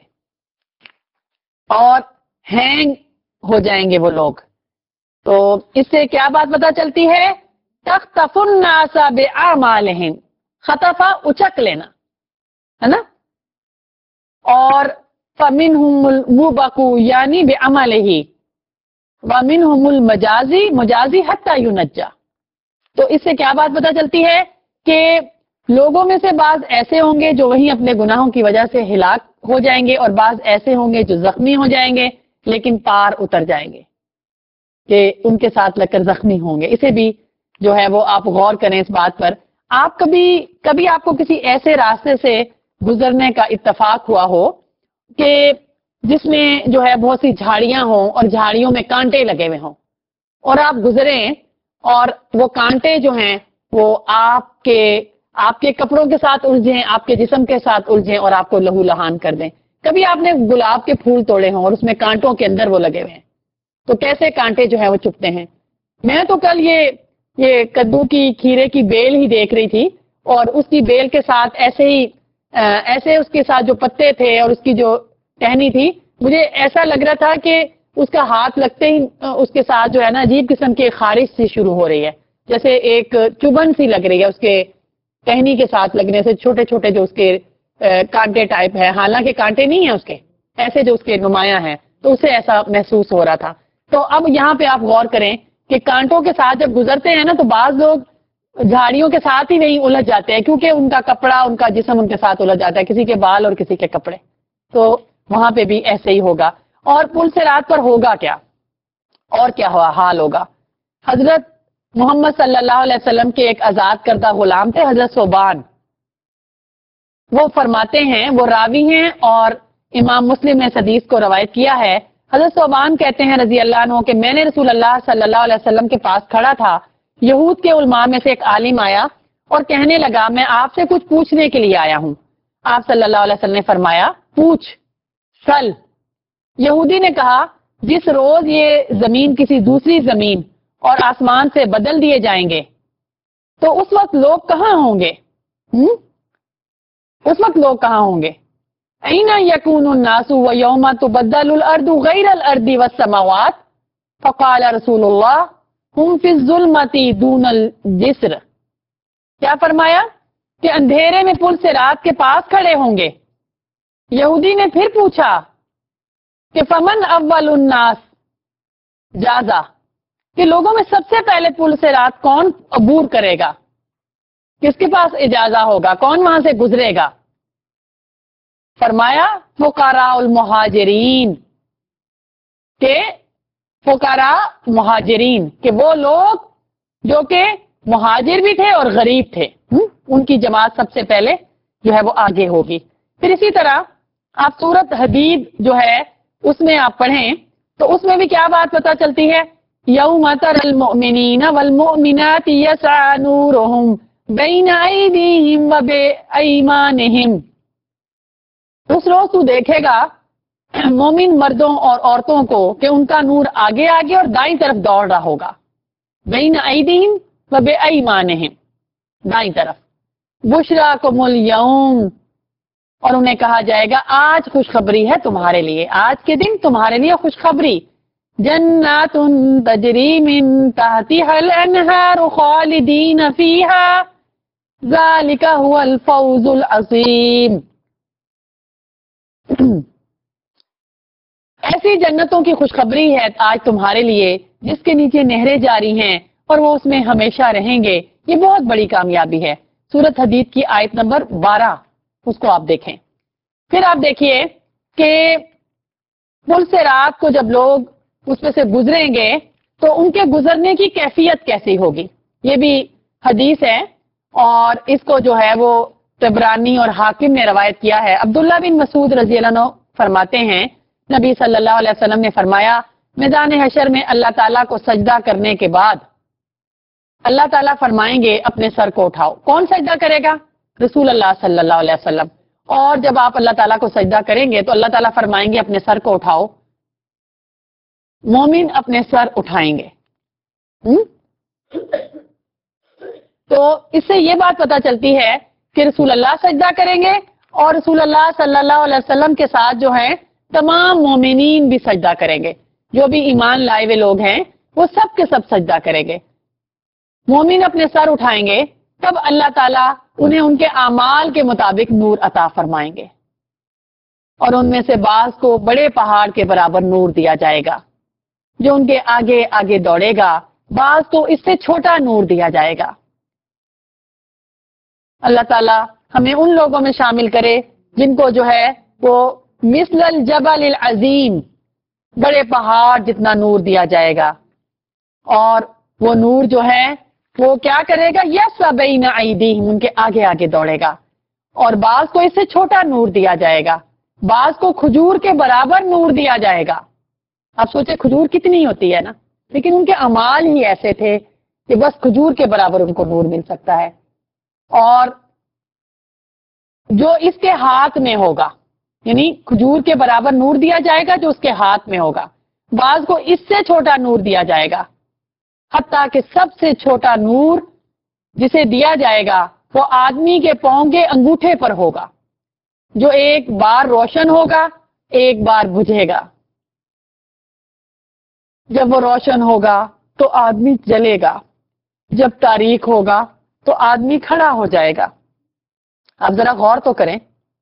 اور ہینگ ہو جائیں گے وہ لوگ. تو اس سے کیا بات پتہ چلتی ہے, تخطف الناس بأعمالہم, خطفہ اچک لینا ہے نا. اور فمنہم الموبق یعنی بعملہ ومنہم المجازی, مجازی حتی ینجا. تو اس سے کیا بات پتہ چلتی ہے کہ لوگوں میں سے بعض ایسے ہوں گے جو وہیں اپنے گناہوں کی وجہ سے ہلاک ہو جائیں گے, اور بعض ایسے ہوں گے جو زخمی ہو جائیں گے لیکن پار اتر جائیں گے کہ ان کے ساتھ لگ کر زخمی ہوں گے. اسے بھی جو ہے وہ آپ غور کریں اس بات پر. آپ کبھی آپ کو کسی ایسے راستے سے گزرنے کا اتفاق ہوا ہو کہ جس میں جو ہے بہت سی جھاڑیاں ہوں اور جھاڑیوں میں کانٹے لگے ہوئے ہوں, اور آپ گزریں اور وہ کانٹے جو ہیں وہ آپ کے کپڑوں کے ساتھ الجھیں, آپ کے جسم کے ساتھ الجھیں اور آپ کو لہو لہان کر دیں. کبھی آپ نے گلاب کے پھول توڑے ہوں اور اس میں کانٹوں کے اندر وہ لگے ہوئے ہیں, تو کیسے کانٹے جو ہیں وہ چبھتے ہیں. میں تو کل یہ کدو کی کھیرے کی بیل ہی دیکھ رہی تھی, اور اس کی بیل کے ساتھ ایسے اس کے ساتھ جو پتے تھے اور اس کی جو ٹہنی تھی, مجھے ایسا لگ رہا تھا کہ اس کا ہاتھ لگتے ہی اس کے ساتھ جو ہے نا عجیب قسم کی خارش سی شروع ہو رہی ہے, جیسے ایک چبھن سی لگ رہی ہے اس کے ٹہنی کے ساتھ لگنے سے. چھوٹے چھوٹے جو اس کے کانٹے ٹائپ ہے, حالانکہ کانٹے نہیں ہیں اس کے, ایسے جو اس کے نمایاں ہیں, تو اسے ایسا محسوس ہو رہا تھا. تو اب یہاں پہ آپ غور کریں کہ کانٹوں کے ساتھ جب گزرتے ہیں نا تو بعض لوگ جھاڑیوں کے ساتھ ہی نہیں الجھ جاتے ہیں, کیونکہ ان کا کپڑا, ان کا جسم ان کے ساتھ الجھ جاتا ہے, کسی کے بال اور کسی کے کپڑے. تو وہاں پہ بھی ایسے ہی ہوگا. اور پل صراط پر ہوگا کیا, اور کیا ہوا حال ہوگا. حضرت محمد صلی اللہ علیہ وسلم کے ایک آزاد کردہ غلام تھے, حضرت ثوبان. وہ فرماتے ہیں, وہ راوی ہیں اور امام مسلم نے اس حدیث کو روایت کیا ہے. حضرت ثوبان کہتے ہیں رضی اللہ عنہ کہ میں نے رسول اللہ صلی اللہ علیہ وسلم کے پاس کھڑا تھا. یہود کے علماء میں سے ایک عالم آیا اور کہنے لگا میں آپ سے کچھ پوچھنے کے لیے آیا ہوں. آپ صلی اللہ علیہ وسلم نے فرمایا پوچھ, سل. یہودی نے کہا جس روز یہ زمین کسی دوسری زمین اور آسمان سے بدل دیے جائیں گے تو اس وقت لوگ کہاں ہوں گے؟ اس وقت لوگ کہاں ہوں گے؟ ऐना यकूनुन नासु व यौमा तुबद्दलुल अर्दु गैरल अर्दि वस समावात फक़ाल रसूलुल्लाह हुम फी ज़ुल्मति दूनल जिस्र। क्या फरमाया कि अंधेरे में पुल से रात के पास खड़े होंगे। यहूदी ने फिर पूछा कि फमन अव्वलुन नास जाजा, कि लोगों में सबसे पहले पुल से रात कौन अबूर करेगा, किसके पास इजाजा होगा, कौन वहां से गुजरेगा। फरमाया फुकाराउल मुहाजिरीन, के फुकारा मुहाजिरीन, के वो लोग जो के मुहाजिर भी थे और गरीब थे, उनकी जमात सबसे पहले जो है वो आगे होगी। फिर इसी तरह आप सूरत हदीद जो है उसमें आप पढ़ें तो उसमें भी क्या बात पता चलती है, यौम तरल मुमिनीन वल मुमिनाति यसअ नूरुहुम बैना अयदीहिम व बिअयमानिहिम। उस रोज तू देखेगा मोमिन मर्दों और औरतों को कि उनका नूर आगे आगे और दाईं तरफ दौड़ रहा होगा। बैना अयदीहिम व बिअयमानिहिम, दाईं तरफ। बुशराकुमुल यौम, और उन्हें कहा जाएगा आज खुशखबरी है तुम्हारे लिए, आज के दिन तुम्हारे लिए खुशखबरी। जन्नातुन तजरी मिन तहतिहल अनहारु खालिदीन फीहा ज़ालिका हुवल फौजुल अज़ीम। ऐसी जन्नतों की खुशखबरी है आज तुम्हारे लिए जिसके नीचे नहरें जारी हैं और वो उसमें हमेशा रहेंगे। ये बहुत बड़ी कामयाबी है। सूरत हदीद की आयत नंबर 12 उसको आप देखें। फिर आप देखिए कि पुल से रात को जब लोग उसमें से गुजरेंगे तो उनके गुजरने की कैफियत कैसी होगी, ये भी हदीस है और इसको जो है वो तबरानी और हाकिम ने रवायत किया है। अब्दुल्ला बिन मसूद रजी अल्लाह अन्हु फरमाते हैं नबी सल्लल्लाहु अलैहि वसल्लम ने फरमाया मैदान हशर में अल्लाह ताला को सजदा करने के बाद अल्लाह ताला फरमाएंगे अपने सर को उठाओ। कौन सजदा करेगा? रसूल अल्लाह सल्लल्लाहु अलैहि वसल्लम। और जब आप अल्लाह ताला को सजदा करेंगे तो अल्लाह ताला फरमाएंगे अपने सर को उठाओ। मोमिन अपने सर उठाएंगे। तो इससे ये बात पता चलती है कि रसूल अल्लाह सजदा करेंगे और रसूल अल्लाह सल्लल्लाहु अलैहि वसल्लम के साथ जो है तमाम मोमिनीन भी सजदा करेंगे। जो भी ईमान लाए हुए लोग हैं वो सब के सब सजदा करेंगे। मोमिन अपने सर उठाएंगे तब अल्लाह ताला उन्हें उनके आमाल के मुताबिक नूर अता फरमाएंगे और उनमें से बाज को बड़े पहाड़ के बराबर नूर दिया जाएगा जो उनके आगे आगे दौड़ेगा। बाज को इससे छोटा नूर दिया जाएगा। अल्लाह ताला हमें उन लोगों में शामिल करे जिनको जो है वो मिसलल जबल अजीम, बड़े पहाड़ जितना नूर दिया जाएगा और वो नूर जो है वो क्या करेगा, यस्बैना अयदीहिम, उनके आगे आगे दौड़ेगा। और बाज को इससे छोटा नूर दिया जाएगा, बाज को खजूर के बराबर नूर दिया जाएगा। आप सोचे खजूर कितनी होती है ना, लेकिन उनके अमाल ही ऐसे थे कि बस खजूर के बराबर उनको नूर मिल सकता है। और जो इसके हाथ में होगा, यानी खजूर के बराबर नूर दिया जाएगा जो उसके हाथ में होगा। बाज को इससे छोटा नूर दिया जाएगा, हत्ता कि सबसे छोटा नूर जिसे दिया जाएगा वो आदमी के पांव के अंगूठे पर होगा, जो एक बार रोशन होगा एक बार बुझेगा। जब वो रोशन होगा तो आदमी जलेगा, जब तारीक होगा तो आदमी खड़ा हो जाएगा। आप जरा गौर तो करें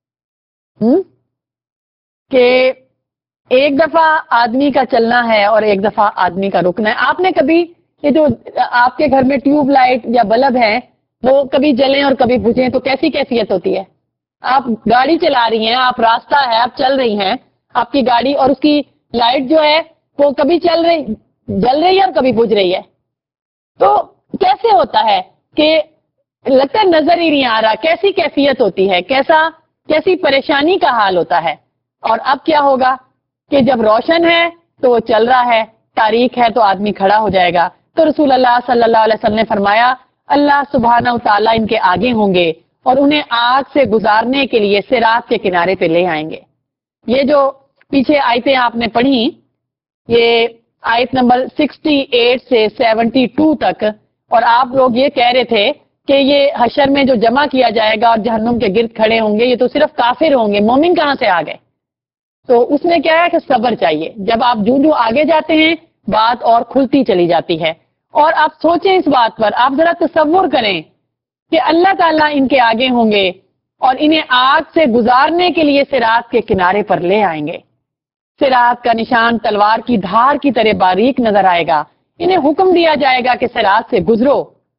कि एक दफा आदमी का चलना है और एक दफा आदमी का रुकना है। आपने कभी ये जो आपके घर में ट्यूब लाइट या बल्ब है वो कभी जलें और कभी बुझें तो कैसी कैफियत होती है? आप गाड़ी चला रही हैं, आप रास्ता है, आप चल रही हैं, आपकी गाड़ी और उसकी लाइट जो है वो कभी जल रही है और कभी बुझ रही है। तो कैसे होता है कि लगता है नजर ही नहीं आ रहा, कैसी कैफियत होती है, कैसी परेशानी का हाल होता है। और अब क्या होगा कि जब रोशन है तो वो चल रहा है, तारीख है तो आदमी खड़ा हो जाएगा। तो रसूल अल्लाह सल्लल्लाहु अलैहि वसल्लम ने फरमाया अल्लाह सुब्हानहू तआला इनके आगे होंगे और उन्हें आग से गुजारने के लिए सिरात के किनारे पे ले आएंगे। ये जो पीछे आयतें आपने पढ़ी, ये आयत नंबर 68 से 72 तक, और आप लोग ये कह रहे थे کہ یہ حشر میں جو جمع کیا جائے گا اور جہنم کے گرد کھڑے ہوں گے یہ تو صرف کافر ہوں گے، مومن کہاں سے آ گئے؟ تو اس میں کیا ہے کہ صبر چاہیے. جب آپ جو آگے جاتے ہیں بات اور کھلتی چلی جاتی ہے. اور آپ سوچیں اس بات پر، آپ ذرا تصور کریں کہ اللہ تعالیٰ ان کے آگے ہوں گے اور انہیں آگ سے گزارنے کے لیے صراط کے کنارے پر لے آئیں گے. صراط کا نشان تلوار کی دھار کی طرح باریک نظر آئے گا. انہیں حکم دیا جائے گا کہ صراط سے گزرو.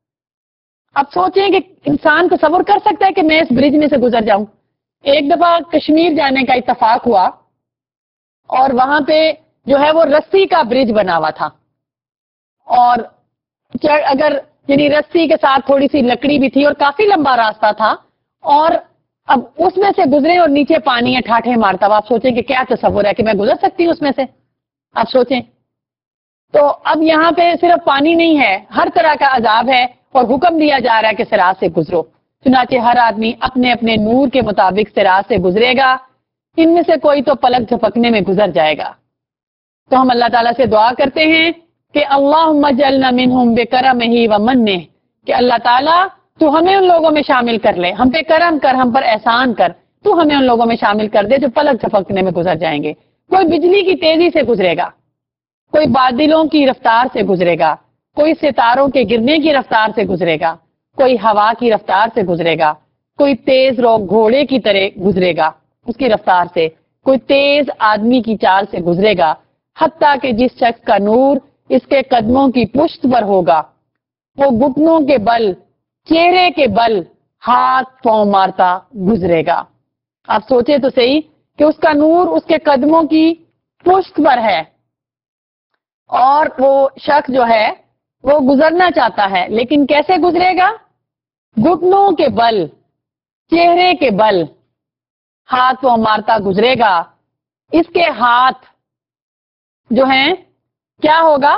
اب سوچیں کہ انسان تصور کر سکتا ہے کہ میں اس برج میں سے گزر جاؤں. ایک دفعہ کشمیر جانے کا اتفاق ہوا اور وہاں پہ جو ہے وہ رسی کا برج بنا ہوا تھا، اور اگر یعنی رسی کے ساتھ تھوڑی سی لکڑی بھی تھی اور کافی لمبا راستہ تھا، اور اب اس میں سے گزرے اور نیچے پانی ہے ٹھاٹھے مارتا ہوا. آپ سوچیں کہ کیا تصور ہے کہ میں گزر سکتی ہوں اس میں سے؟ آپ سوچیں. تو اب یہاں پہ صرف پانی نہیں ہے، ہر طرح کا عذاب ہے اور حکم دیا جا رہا ہے کہ صراط سے گزرو. چنانچہ ہر آدمی اپنے اپنے نور کے مطابق صراط سے گزرے گا. ان میں سے کوئی تو پلک جھپکنے میں گزر جائے گا. تو ہم اللہ تعالیٰ سے دعا کرتے ہیں کہ اللہم اجعلنا منہم بکرمہ ومنہ، کہ اللہ تعالیٰ تو ہمیں ان لوگوں میں شامل کر لے، ہم پہ کرم کر، ہم پر احسان کر، تو ہمیں ان لوگوں میں شامل کر دے جو پلک جھپکنے میں گزر جائیں گے. کوئی بجلی کی تیزی سے گزرے گا، کوئی بادلوں کی رفتار سے گزرے گا، کوئی ستاروں کے گرنے کی رفتار سے گزرے گا، کوئی ہوا کی رفتار سے گزرے گا، کوئی تیز رو گھوڑے کی طرح گزرے گا اس کی رفتار سے، کوئی تیز آدمی کی چال سے گزرے گا، حتیٰ کہ جس شخص کا نور اس کے قدموں کی پشت پر ہوگا وہ گھٹنوں کے بل، چہرے کے بل، ہاتھ پاؤں مارتا گزرے گا. آپ سوچیں تو صحیح کہ اس کا نور اس کے قدموں کی پشت پر ہے اور وہ شخص جو ہے وہ گزرنا چاہتا ہے، لیکن کیسے گزرے گا؟ گھٹنوں کے بل، چہرے کے بل، ہاتھ پاؤں مارتا گزرے گا. اس کے ہاتھ جو ہیں کیا ہوگا؟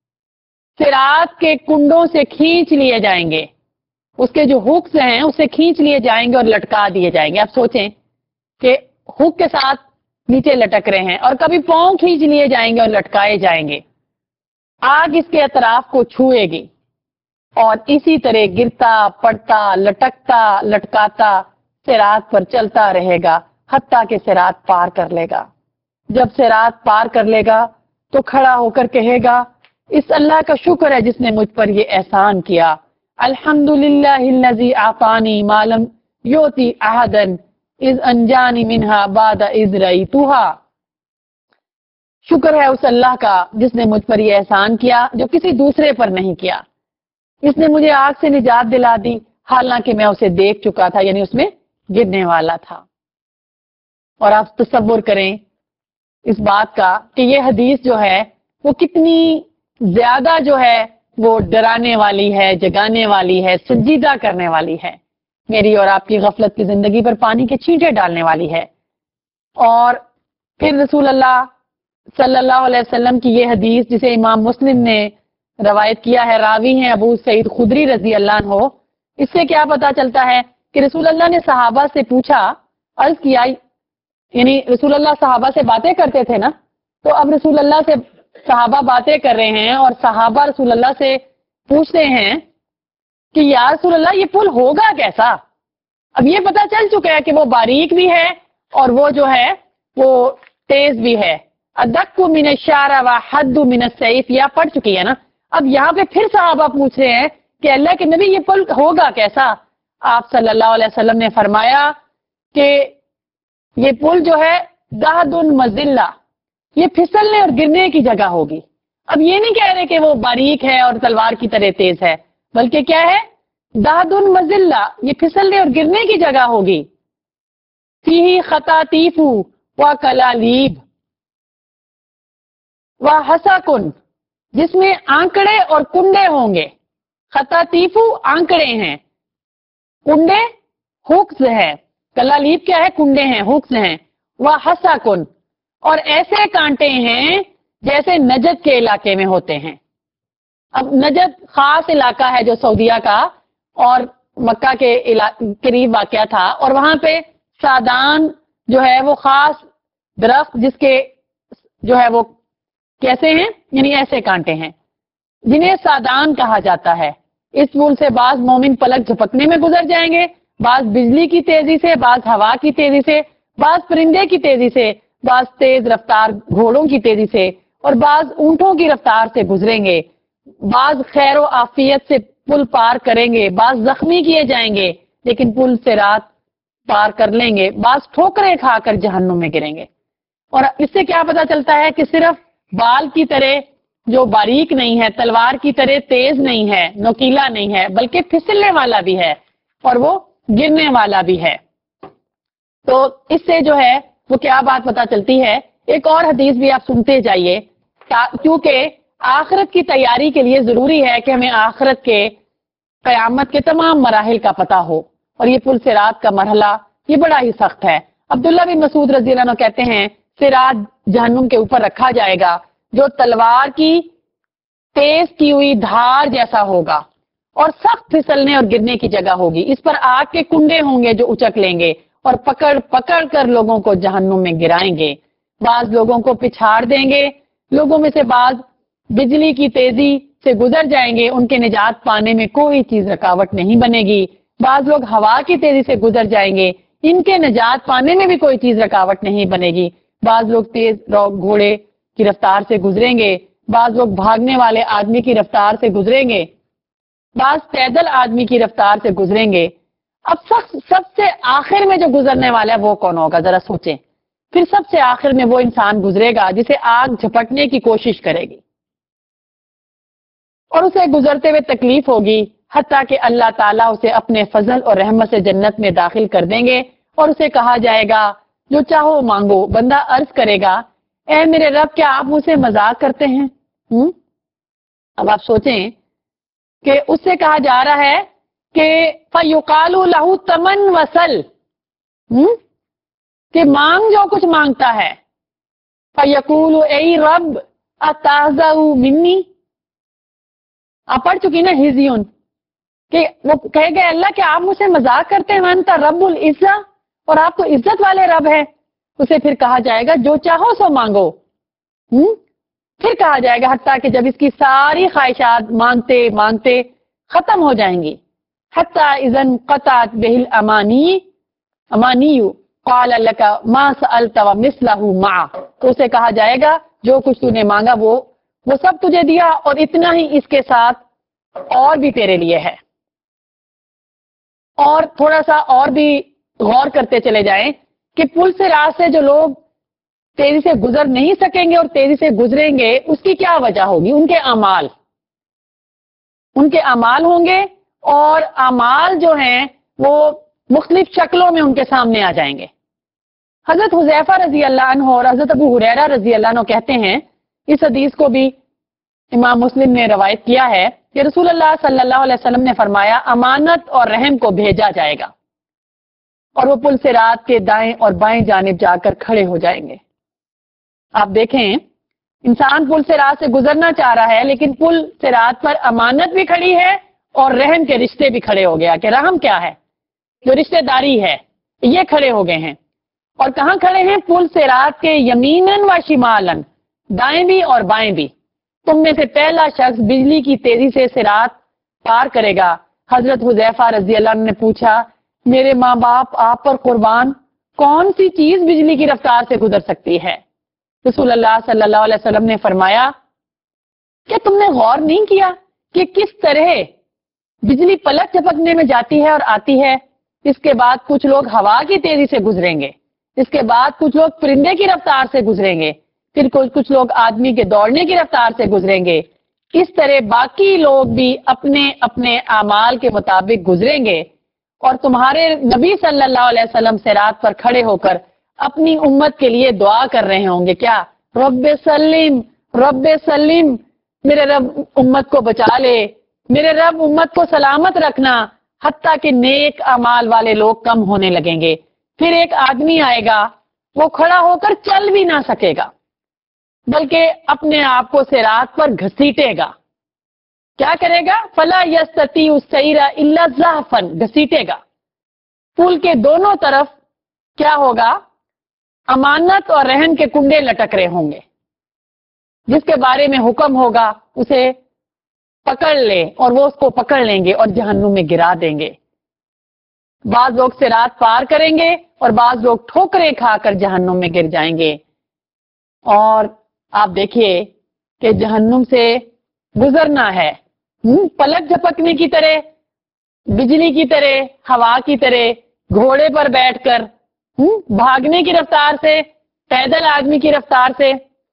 صراط کے کنڈوں سے کھینچ لیے جائیں گے، اس کے جو ہکس ہیں اسے کھینچ لیے جائیں گے اور لٹکا دیے جائیں گے. آپ سوچیں کہ ہک کے ساتھ نیچے لٹک رہے ہیں اور کبھی پاؤں کھینچ لیے جائیں گے اور لٹکائے جائیں گے. آگ اس کے اطراف کو چھوئے گی اور اسی طرح گرتا پڑتا لٹکتا لٹکاتا صراط پر چلتا رہے گا حتیٰ کہ صراط پار کر لے گا. جب صراط پار کر لے گا تو کھڑا ہو کر کہے گا اس اللہ کا شکر ہے جس نے مجھ پر یہ احسان کیا. الحمدللہ الذی اعطانی ما لم یؤتی احدا اذ انجانی منہا بعد اذ رأیتھا. شکر ہے اس اللہ کا جس نے مجھ پر یہ احسان کیا جو کسی دوسرے پر نہیں کیا. اس نے مجھے آگ سے نجات دلا دی حالانکہ میں اسے دیکھ چکا تھا، یعنی اس میں گرنے والا تھا. اور آپ تصور کریں اس بات کا کہ یہ حدیث جو ہے وہ کتنی زیادہ جو ہے وہ ڈرانے والی ہے، جگانے والی ہے، سنجیدہ کرنے والی ہے، میری اور آپ کی غفلت کی زندگی پر پانی کے چھینٹے ڈالنے والی ہے. اور پھر رسول اللہ صلی اللہ علیہ وسلم کی یہ حدیث جسے امام مسلم نے روایت کیا ہے، راوی ہیں ابو سعید خدری رضی اللہ عنہ. اس سے کیا پتا چلتا ہے کہ رسول اللہ نے صحابہ سے پوچھا، عرض کیا، یعنی رسول اللہ صحابہ سے باتیں کرتے تھے نا، تو اب رسول اللہ سے صحابہ باتیں کر رہے ہیں اور صحابہ رسول اللہ سے پوچھتے ہیں کہ یا رسول اللہ یہ پل ہوگا کیسا؟ اب یہ پتا چل چکا ہے کہ وہ باریک بھی ہے اور وہ جو ہے وہ تیز بھی ہے. ادق من الشعر وحد من السیف یا پڑ چکی ہے نا. اب یہاں پہ پھر صحابہ پوچھ رہے ہیں کہ اللہ کے نبی یہ پل ہوگا کیسا؟ آپ صلی اللہ علیہ وسلم نے فرمایا کہ یہ پل جو ہے دہد مذلہ، یہ پھسلنے اور گرنے کی جگہ ہوگی. اب یہ نہیں کہہ رہے کہ وہ باریک ہے اور تلوار کی طرح تیز ہے، بلکہ کیا ہے؟ دہد مذلہ، یہ پھسلنے اور گرنے کی جگہ ہوگی. فیہ خطاطیف و کلالیب و حسکن، جس میں آنکڑے اور کنڈے ہوں گے. خطاطیف آنکڑے ہیں، کنڈے ہکس ہے. کلالیب کیا ہے؟ کنڈے ہیں، ہکس ہیں. وہ حسکن، اور ایسے کانٹے ہیں جیسے نجد کے علاقے میں ہوتے ہیں. اب نجد خاص علاقہ ہے جو سعودیہ کا اور مکہ کے قریب واقع تھا، اور وہاں پہ سادان جو ہے وہ خاص درخت جس کے جو ہے وہ کیسے ہیں، یعنی ایسے کانٹے ہیں جنہیں سادان کہا جاتا ہے. اس پل سے بعض مومن پلک جھپکنے میں گزر جائیں گے، بعض بجلی کی تیزی سے، بعض ہوا کی تیزی سے، بعض پرندے کی تیزی سے، بعض تیز رفتار گھوڑوں کی تیزی سے، اور بعض اونٹوں کی رفتار سے گزریں گے، بعض خیر و عافیت سے پل پار کریں گے، بعض زخمی کیے جائیں گے لیکن پل سے رات پار کر لیں گے، بعض ٹھوکریں کھا کر جہنم میں گریں گے۔ اور اس سے کیا پتا چلتا ہے کہ صرف بال کی طرح جو باریک نہیں ہے، تلوار کی طرح تیز نہیں ہے، نوکیلا نہیں ہے، بلکہ پھسلنے والا بھی ہے اور وہ گرنے والا بھی ہے۔ تو اس سے جو ہے وہ کیا بات پتا چلتی ہے، ایک اور حدیث بھی آپ سنتے جائیے، کیونکہ آخرت کی تیاری کے لیے ضروری ہے کہ ہمیں آخرت کے قیامت کے تمام مراحل کا پتہ ہو، اور یہ پل صراط کا مرحلہ یہ بڑا ہی سخت ہے۔ عبداللہ بن مسعود رضی اللہ عنہ کہتے ہیں صراط جہنم کے اوپر رکھا جائے گا جو تلوار کی تیز کی ہوئی دھار جیسا ہوگا، اور سخت پھسلنے اور گرنے کی جگہ ہوگی، اس پر آگ کے کنڈے ہوں گے جو اچک لیں گے اور پکڑ پکڑ کر لوگوں کو جہنم میں گرائیں گے، بعض لوگوں کو پچھاڑ دیں گے، لوگوں میں سے بعض بجلی کی تیزی سے گزر جائیں گے، ان کے نجات پانے میں کوئی چیز رکاوٹ نہیں بنے گی، بعض لوگ ہوا کی تیزی سے گزر جائیں گے، ان کے نجات پانے میں بھی کوئی چیز رکاوٹ نہیں بنے گی، بعض لوگ تیز گھوڑے کی رفتار سے گزریں گے، بعض لوگ بھاگنے والے آدمی کی رفتار سے گزریں گے، بعض پیدل آدمی کی رفتار سے گزریں گے۔ اب سب سے آخر میں جو گزرنے والا ہے وہ کون ہوگا، ذرا سوچیں۔ پھر سب سے آخر میں وہ انسان گزرے گا جسے آگ جھپٹنے کی کوشش کرے گی اور اسے گزرتے ہوئے تکلیف ہوگی، حتیٰ کہ اللہ تعالیٰ اسے اپنے فضل اور رحمت سے جنت میں داخل کر دیں گے، اور اسے کہا جائے گا جو چاہو مانگو۔ بندہ عرض کرے گا اے میرے رب کیا آپ مجھ سے مذاق کرتے ہیں؟ اب آپ سوچیں کہ اس سے کہا جا رہا ہے کہ فَيُقَالُ لَهُ تَمَنْ وَسَلْ، کہ مانگ جو کچھ مانگتا ہے، فَيَقُولُ اے رب أَتَعْزَوْ مِنِّي، آپ پڑھ چکی نا ہزیون، کہ وہ کہے گا اللہ کہ آپ مجھ سے مذاق کرتے ہیں، وانتا رب العزہ، اور آپ تو عزت والے رب ہے۔ اسے پھر کہا جائے گا جو چاہو سو مانگو۔ پھر کہا جائے گا حتیٰ کہ جب اس کی ساری خواہشات مانگتے مانگتے ختم ہو جائیں گی، حتیٰ اذا انقطعت بہ الامانی قال لک ما سألت ومثلہ معہ، تو اسے کہا جائے گا جو کچھ تو نے مانگا وہ سب تجھے دیا اور اتنا ہی اس کے ساتھ اور بھی تیرے لیے ہے۔ اور تھوڑا سا اور بھی غور کرتے چلے جائیں کہ پل سے راہ سے جو لوگ تیزی سے گزر نہیں سکیں گے اور تیزی سے گزریں گے اس کی کیا وجہ ہوگی؟ ان کے اعمال ہوں گے، اور اعمال جو ہیں وہ مختلف شکلوں میں ان کے سامنے آ جائیں گے۔ حضرت حذیفہ رضی اللہ عنہ اور حضرت ابو ہریرہ رضی اللہ عنہ کہتے ہیں، اس حدیث کو بھی امام مسلم نے روایت کیا ہے کہ رسول اللہ صلی اللہ علیہ وسلم نے فرمایا امانت اور رحم کو بھیجا جائے گا اور وہ پل صراط کے دائیں اور بائیں جانب جا کر کھڑے ہو جائیں گے۔ آپ دیکھیں انسان پل صراط سے گزرنا چاہ رہا ہے، لیکن پل صراط پر امانت بھی کھڑی ہے اور رحم کے رشتے بھی کھڑے ہو گیا کہ رحم کیا ہے، جو رشتہ داری ہے یہ کھڑے ہو گئے ہیں۔ اور کہاں کھڑے ہیں؟ پل صراط کے یمیناً و شمالاً، دائیں بھی اور بائیں بھی۔ تم میں سے پہلا شخص بجلی کی تیزی سے صراط پار کرے گا۔ حضرت حذیفہ رضی اللہ عنہ نے پوچھا میرے ماں باپ آپ پر قربان، کون سی چیز بجلی کی رفتار سے گزر سکتی ہے؟ رسول اللہ صلی اللہ علیہ وسلم نے فرمایا کہ تم نے غور نہیں کیا کہ کس طرح بجلی پلک جھپکنے میں جاتی ہے اور آتی ہے؟ اس کے بعد کچھ لوگ ہوا کی تیزی سے گزریں گے، اس کے بعد کچھ لوگ پرندے کی رفتار سے گزریں گے، پھر کچھ لوگ آدمی کے دوڑنے کی رفتار سے گزریں گے۔ اس طرح باقی لوگ بھی اپنے اپنے اعمال کے مطابق گزریں گے، اور تمہارے نبی صلی اللہ علیہ وسلم صراط پر کھڑے ہو کر اپنی امت کے لیے دعا کر رہے ہوں گے، کیا؟ رب سلم رب سلم، میرے رب امت کو بچا لے، میرے رب امت کو سلامت رکھنا، حتیٰ کہ نیک اعمال والے لوگ کم ہونے لگیں گے۔ پھر ایک آدمی آئے گا، وہ کھڑا ہو کر چل بھی نہ سکے گا بلکہ اپنے آپ کو صراط پر گھسیٹے گا۔ کیا کرے گا؟ فلا یستطیع السیر الا زحفا، گھسیٹے گا۔ پل کے دونوں طرف کیا ہوگا؟ امانت اور رحم کے کنڈے لٹک رہے ہوں گے، جس کے بارے میں حکم ہوگا اسے پکڑ لے اور وہ اس کو پکڑ لیں گے اور جہنم میں گرا دیں گے. بعض لوگ صراط پار کریں گے اور بعض لوگ ٹھوکریں کھا کر جہنم میں گر جائیں گے. اور آپ دیکھیے کہ جہنم سے گزرنا ہے پلک جھپکنے کی طرح، بجلی کی طرح، ہوا کی طرح، گھوڑے پر بیٹھ کر، بھاگنے کی رفتار سے، پیدل آدمی کی رفتار سے،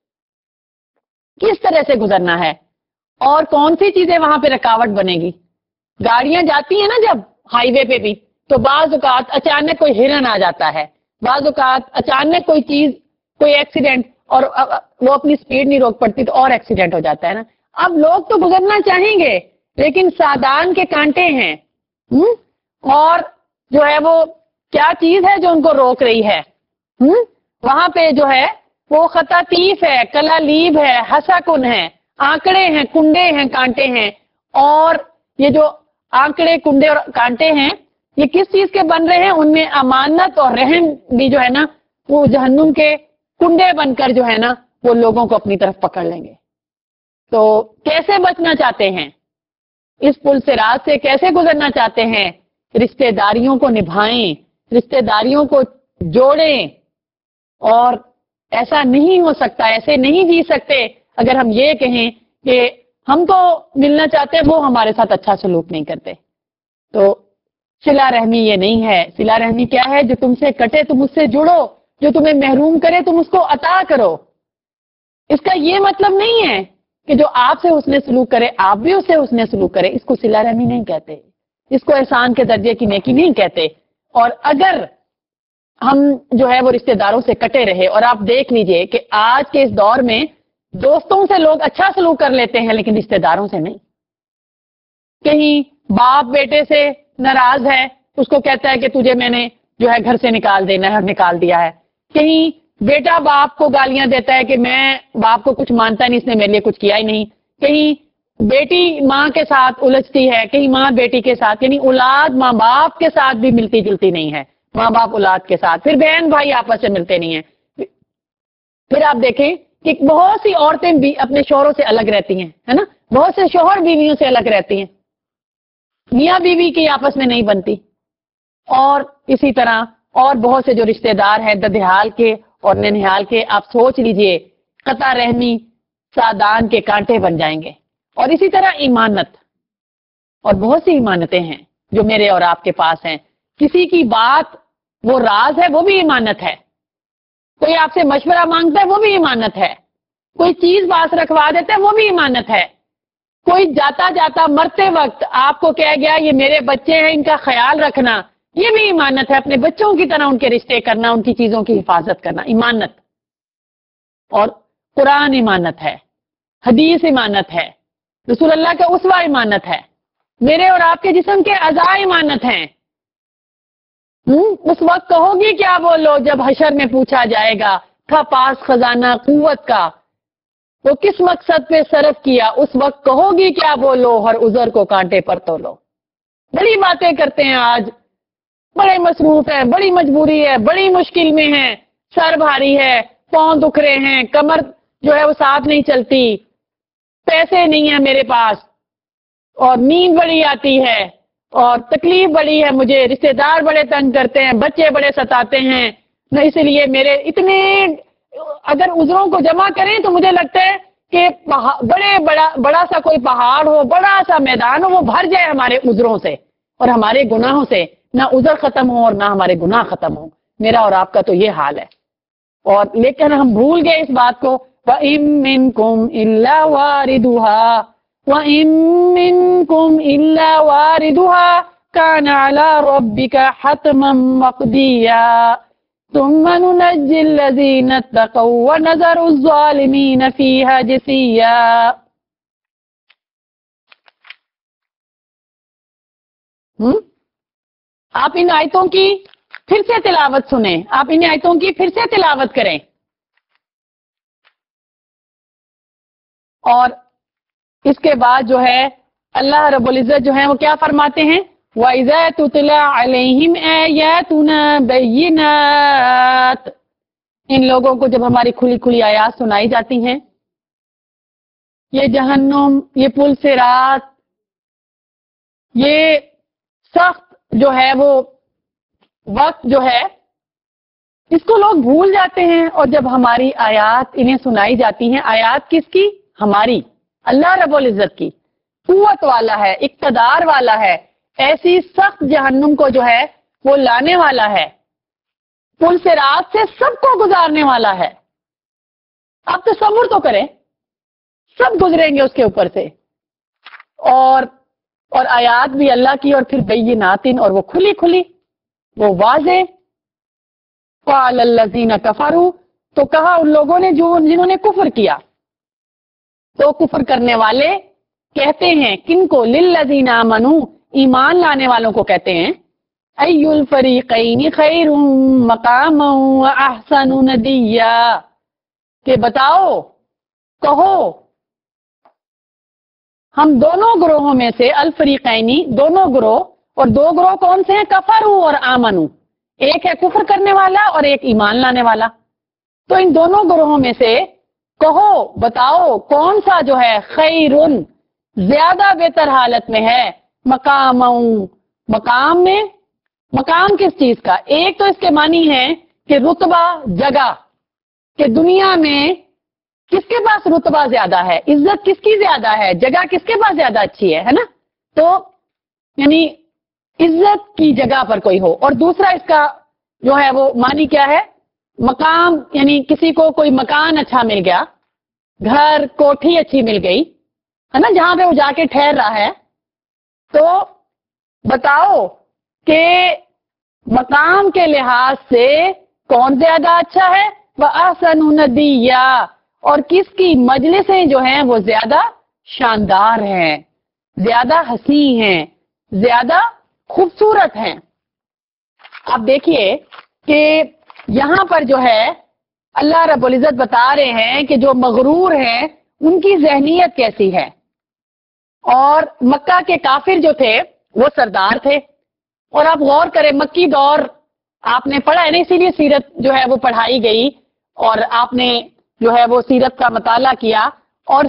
کس طرح سے گزرنا ہے. اور کون سی چیزیں وہاں پہ رکاوٹ بنے گی. گاڑیاں جاتی ہیں نا جب ہائی وے پہ بھی، تو بعض اوقات اچانک کوئی ہرن آ جاتا ہے، بعض اوقات اچانک کوئی چیز، کوئی ایکسیڈنٹ، اور وہ اپنی سپیڈ نہیں روک پڑتی تو اور ایکسیڈنٹ ہو جاتا ہے نا. اب لوگ تو گزرنا چاہیں گے لیکن سادان کے کانٹے ہیں، اور جو ہے وہ کیا چیز ہے جو ان کو روک رہی ہے. وہاں پہ جو ہے وہ خطاطیف ہے، کلالیب ہے، ہسا کن ہے، آنکڑے ہیں، کنڈے ہیں، کانٹے ہیں. اور یہ جو آنکڑے، کنڈے اور کانٹے ہیں یہ کس چیز کے بن رہے ہیں؟ ان میں امانت اور رحم بھی جو ہے نا وہ جہنم کے کنڈے بن کر جو ہے نا وہ لوگوں کو اپنی طرف پکڑ لیں گے. تو کیسے بچنا چاہتے ہیں؟ اس پل صراط سے کیسے گزرنا چاہتے ہیں؟ رشتہ داریوں کو نبھائیں، رشتہ داریوں کو جوڑیں. اور ایسا نہیں ہو سکتا، ایسے نہیں جی سکتے اگر ہم یہ کہیں کہ ہم تو ملنا چاہتے ہیں، وہ ہمارے ساتھ اچھا سلوک نہیں کرتے. تو صلہ رحمی یہ نہیں ہے. صلہ رحمی کیا ہے؟ جو تم سے کٹے تم اس سے جڑو، جو تمہیں محروم کرے تم اس کو عطا کرو. اس کا یہ مطلب نہیں ہے کہ جو آپ سے حسن سلوک کرے آپ بھی اس سے حسن سلوک کرے. اس کو صلہ رحمی نہیں کہتے، اس کو احسان کے درجے کی نیکی نہیں کہتے. اور اگر ہم جو ہے وہ رشتہ داروں سے کٹے رہے، اور آپ دیکھ لیجئے کہ آج کے اس دور میں دوستوں سے لوگ اچھا سلوک کر لیتے ہیں لیکن رشتہ داروں سے نہیں. کہیں باپ بیٹے سے ناراض ہے، اس کو کہتا ہے کہ تجھے میں نے جو ہے گھر سے نکال دینا ہے اور نکال دیا ہے. کہیں بیٹا باپ کو گالیاں دیتا ہے کہ میں باپ کو کچھ مانتا نہیں، اس نے میرے لیے کچھ کیا ہی نہیں. کہیں بیٹی ماں کے ساتھ الجھتی ہے، کہیں ماں بیٹی کے ساتھ، یعنی اولاد ماں باپ کے ساتھ بھی ملتی جلتی نہیں ہے، ماں باپ اولاد کے ساتھ، پھر بہن بھائی آپس سے ملتے نہیں ہیں. پھر آپ دیکھیں کہ بہت سی عورتیں بھی اپنے شوہروں سے الگ رہتی ہیں، ہے نا، بہت سے شوہر بیویوں سے الگ رہتی ہیں، میاں بیوی کی آپس میں نہیں بنتی. اور اسی طرح اور بہت سے جو رشتہ دار ہیں ددھیال کے اور ننھیال کے، آپ سوچ لیجئے قطع رحمی سادان کے کانٹے بن جائیں گے. اور اسی طرح ایمانت، اور بہت سی ایمانتیں ہیں جو میرے اور آپ کے پاس ہیں. کسی کی بات وہ راز ہے، وہ بھی ایمانت ہے. کوئی آپ سے مشورہ مانگتا ہے، وہ بھی ایمانت ہے. کوئی چیز پاس رکھوا دیتا ہے، وہ بھی ایمانت ہے. کوئی جاتا جاتا مرتے وقت آپ کو کہہ گیا یہ میرے بچے ہیں ان کا خیال رکھنا، یہ بھی ایمانت ہے. اپنے بچوں کی طرح ان کے رشتے کرنا، ان کی چیزوں کی حفاظت کرنا، ایمانت. اور قرآن ایمانت ہے، حدیث ایمانت ہے، رسول اللہ کا اسوہ ایمانت ہے، میرے اور آپ کے جسم کے اعضاء ایمانت ہیں. اس وقت کہو گی کیا بولو جب حشر میں پوچھا جائے گا تھا پاس خزانہ قوت کا، وہ کس مقصد پہ صرف کیا، اس وقت کہو گی کیا بولو ہر عذر کو کانٹے پر تولو. بڑی باتیں کرتے ہیں آج، بڑے مصروف ہیں، بڑی مجبوری ہے، بڑی مشکل میں ہیں، سر بھاری ہے، پاؤں دکھ رہے ہیں، کمر جو ہے وہ ساتھ نہیں چلتی، پیسے نہیں ہیں میرے پاس، اور نیند بڑی آتی ہے، اور تکلیف بڑی ہے، مجھے رشتہ دار بڑے تنگ کرتے ہیں، بچے بڑے ستاتے ہیں، اس لیے میرے اتنے، اگر عذروں کو جمع کریں تو مجھے لگتا ہے کہ بڑا سا کوئی پہاڑ ہو، بڑا سا میدان ہو، وہ بھر جائے ہمارے عذروں سے اور ہمارے گناہوں سے، نہ عذر ختم ہو اور نہ ہمارے گناہ ختم ہو. میرا اور آپ کا تو یہ حال ہے. اور لیکن ہم بھول گئے اس بات کو. وَإِن مِّنكُمْ إِلَّا وَارِدُهَا وَإِن مِّنكُمْ إِلَّا وَارِدُهَا كَانَ عَلَى رَبِّكَ حَتْمًا مَّقْضِيًّا ثُمَّ نُنَجِّي الَّذِينَ اتَّقَوْا وَنَذَرُ الظَّالِمِينَ فِيهَا جِثِيًّا. آپ ان آیتوں کی پھر سے تلاوت سنیں، آپ ان آیتوں کی پھر سے تلاوت کریں. اور اس کے بعد جو ہے اللہ رب العزت جو ہے وہ کیا فرماتے ہیں؟ وَإِذَا تُتْلَىٰ عَلَيْهِمْ آيَاتُنَا بَيِّنَاتٍ. ان لوگوں کو جب ہماری کھلی کھلی آیات سنائی جاتی ہیں، یہ جہنم، یہ پل صراط، یہ سخت جو ہے وہ وقت جو ہے اس کو لوگ بھول جاتے ہیں، اور جب ہماری آیات انہیں سنائی جاتی ہیں، آیات کس کی؟ ہماری، اللہ رب العزت کی، قوت والا ہے، اقتدار والا ہے، ایسی سخت جہنم کو جو ہے وہ لانے والا ہے، پل صراط سے سب کو گزارنے والا ہے۔ اب تصور تو کریں، سب گزریں گے اس کے اوپر سے، اور آیات بھی اللہ کی، اور پھر بیناتن، اور وہ کھلی کھلی، وہ واضح۔ قال الذین کفروا، تو کہا ان لوگوں نے جنہوں نے کفر کیا، تو کفر کرنے والے کہتے ہیں کن کو؟ للذین آمنوا، ایمان لانے والوں کو کہتے ہیں، ای الفریقین خیر مقاما واحسن ندیا، کہ بتاؤ، کہو، ہم دونوں گروہوں میں سے، الفریقینی دونوں گروہ، اور دو گروہ کون سے ہیں؟ کفروا اور آمنوا، ایک ہے کفر کرنے والا اور ایک ایمان لانے والا، تو ان دونوں گروہوں میں سے کہو، بتاؤ کون سا جو ہے خیرن، زیادہ بہتر حالت میں ہے، مقام، مقام میں، مقام کس چیز کا؟ ایک تو اس کے معنی ہے کہ رتبہ، جگہ، کہ دنیا میں کس کے پاس رتبہ زیادہ ہے، عزت کس کی زیادہ ہے، جگہ کس کے پاس زیادہ اچھی ہے نا؟ تو یعنی عزت کی جگہ پر کوئی ہو، اور دوسرا اس کا جو ہے وہ معنی کیا ہے؟ مقام، یعنی کسی کو کوئی مکان اچھا مل گیا، گھر، کوٹھی اچھی مل گئی ہے نا، جہاں پہ وہ جا کے ٹھہر رہا ہے، تو بتاؤ کہ مقام کے لحاظ سے کون زیادہ اچھا ہے؟ وَأَحْسَنُ نَدِيًّا، اور کس کی مجلسیں جو ہیں وہ زیادہ شاندار ہیں، زیادہ حسین ہیں، زیادہ خوبصورت ہیں۔ اب دیکھیے کہ یہاں پر جو ہے اللہ رب العزت بتا رہے ہیں کہ جو مغرور ہیں ان کی ذہنیت کیسی ہے، اور مکہ کے کافر جو تھے وہ سردار تھے، اور آپ غور کریں مکی دور آپ نے پڑھا ہے نا، اسی لیے سیرت جو ہے وہ پڑھائی گئی، اور آپ نے جو ہے وہ سیرت کا مطالعہ کیا، اور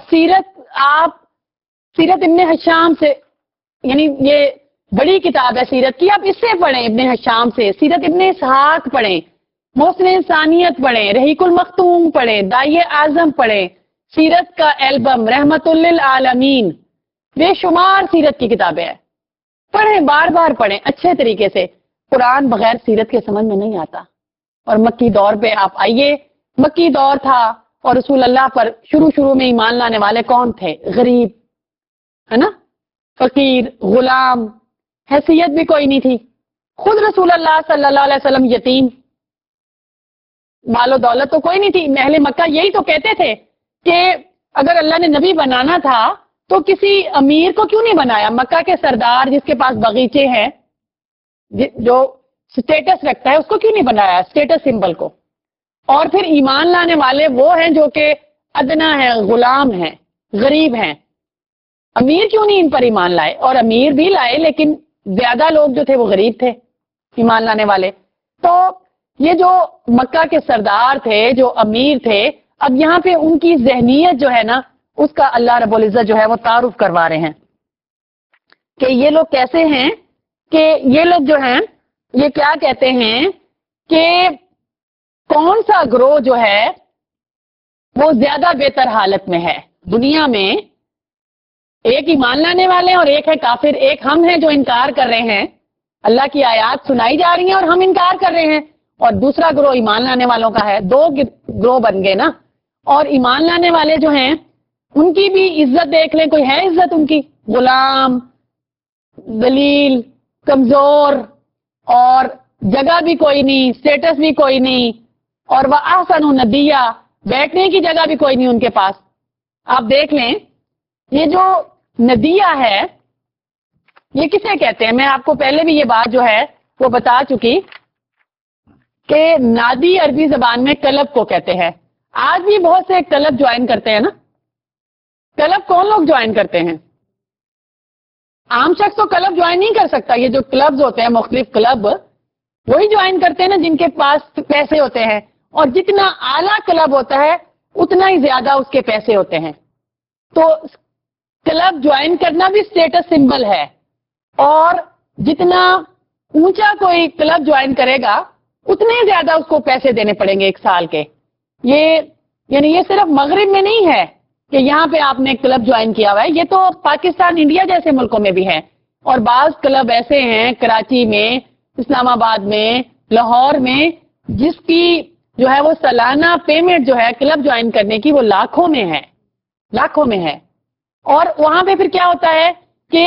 سیرت ابن ہشام سے، یعنی یہ بڑی کتاب ہے سیرت کی، آپ اس سے پڑھیں، ابن ہشام سے، سیرت ابن اسحاق پڑھیں، محسن ثانیت پڑھیں، رحیق المختوم پڑھیں، دائی اعظم پڑھیں، سیرت کا البم، رحمت للعالمین، بے شمار سیرت کی کتابیں ہیں، پڑھیں، بار بار پڑھیں اچھے طریقے سے۔ قرآن بغیر سیرت کے سمجھ میں نہیں آتا، اور مکی دور پہ آپ آئیے، مکی دور تھا، اور رسول اللہ پر شروع میں ایمان لانے والے کون تھے؟ غریب، ہے نا، فقیر، غلام، حیثیت بھی کوئی نہیں تھی، خود رسول اللہ صلی اللہ علیہ وسلم یتیم، مال و دولت تو کوئی نہیں تھی۔ اہل مکہ یہی تو کہتے تھے کہ اگر اللہ نے نبی بنانا تھا تو کسی امیر کو کیوں نہیں بنایا؟ مکہ کے سردار جس کے پاس باغیچے ہیں، جو سٹیٹس رکھتا ہے، اس کو کیوں نہیں بنایا، سٹیٹس سمبل کو؟ اور پھر ایمان لانے والے وہ ہیں جو کہ ادنا ہیں، غلام ہیں، غریب ہیں، امیر کیوں نہیں ان پر ایمان لائے؟ اور امیر بھی لائے، لیکن زیادہ لوگ جو تھے وہ غریب تھے ایمان لانے والے۔ تو یہ جو مکہ کے سردار تھے، جو امیر تھے، اب یہاں پہ ان کی ذہنیت جو ہے نا، اس کا اللہ رب العزت جو ہے وہ تعارف کروا رہے ہیں کہ یہ لوگ کیسے ہیں، کہ یہ لوگ جو ہیں یہ کیا کہتے ہیں کہ کون سا گروہ جو ہے وہ زیادہ بہتر حالت میں ہے دنیا میں؟ ایک ایمان لانے والے اور ایک ہے کافر، ایک ہم ہیں جو انکار کر رہے ہیں، اللہ کی آیات سنائی جا رہی ہیں اور ہم انکار کر رہے ہیں، اور دوسرا گروہ ایمان لانے والوں کا ہے، دو گروہ بن گئے نا۔ اور ایمان لانے والے جو ہیں ان کی بھی عزت دیکھ لیں، کوئی ہے عزت ان کی؟ غلام، ذلیل، کمزور، اور جگہ بھی کوئی نہیں، سٹیٹس بھی کوئی نہیں، اور وہ احسن ندیہ، بیٹھنے کی جگہ بھی کوئی نہیں ان کے پاس۔ آپ دیکھ لیں یہ جو ندیہ ہے یہ کسے کہتے ہیں؟ میں آپ کو پہلے بھی یہ بات جو ہے وہ بتا چکی کہ نادی عربی زبان میں کلب کو کہتے ہیں۔ آج بھی بہت سے کلب جوائن کرتے ہیں نا۔ کلب کون لوگ جوائن کرتے ہیں؟ عام شخص تو کلب جوائن نہیں کر سکتا، یہ جو کلبز ہوتے ہیں مختلف کلب وہی جوائن کرتے ہیں نا جن کے پاس پیسے ہوتے ہیں، اور جتنا اعلیٰ کلب ہوتا ہے اتنا ہی زیادہ اس کے پیسے ہوتے ہیں۔ تو کلب جوائن کرنا بھی اسٹیٹس سمبل ہے، اور جتنا اونچا کوئی کلب جوائن کرے گا اتنے زیادہ اس کو پیسے دینے پڑیں گے ایک سال کے. یہ صرف مغرب میں نہیں ہے کہ یہاں پہ آپ نے کلب جوائن کیا ہوا ہے، یہ تو پاکستان، انڈیا جیسے ملکوں میں بھی ہے. اور بعض کلب ایسے ہیں کراچی میں، اسلام آباد میں، لاہور میں، جس کی جو ہے وہ سالانہ پیمنٹ جو ہے کلب جوائن کرنے کی وہ لاکھوں میں ہے. اور وہاں پہ پھر کیا ہوتا ہے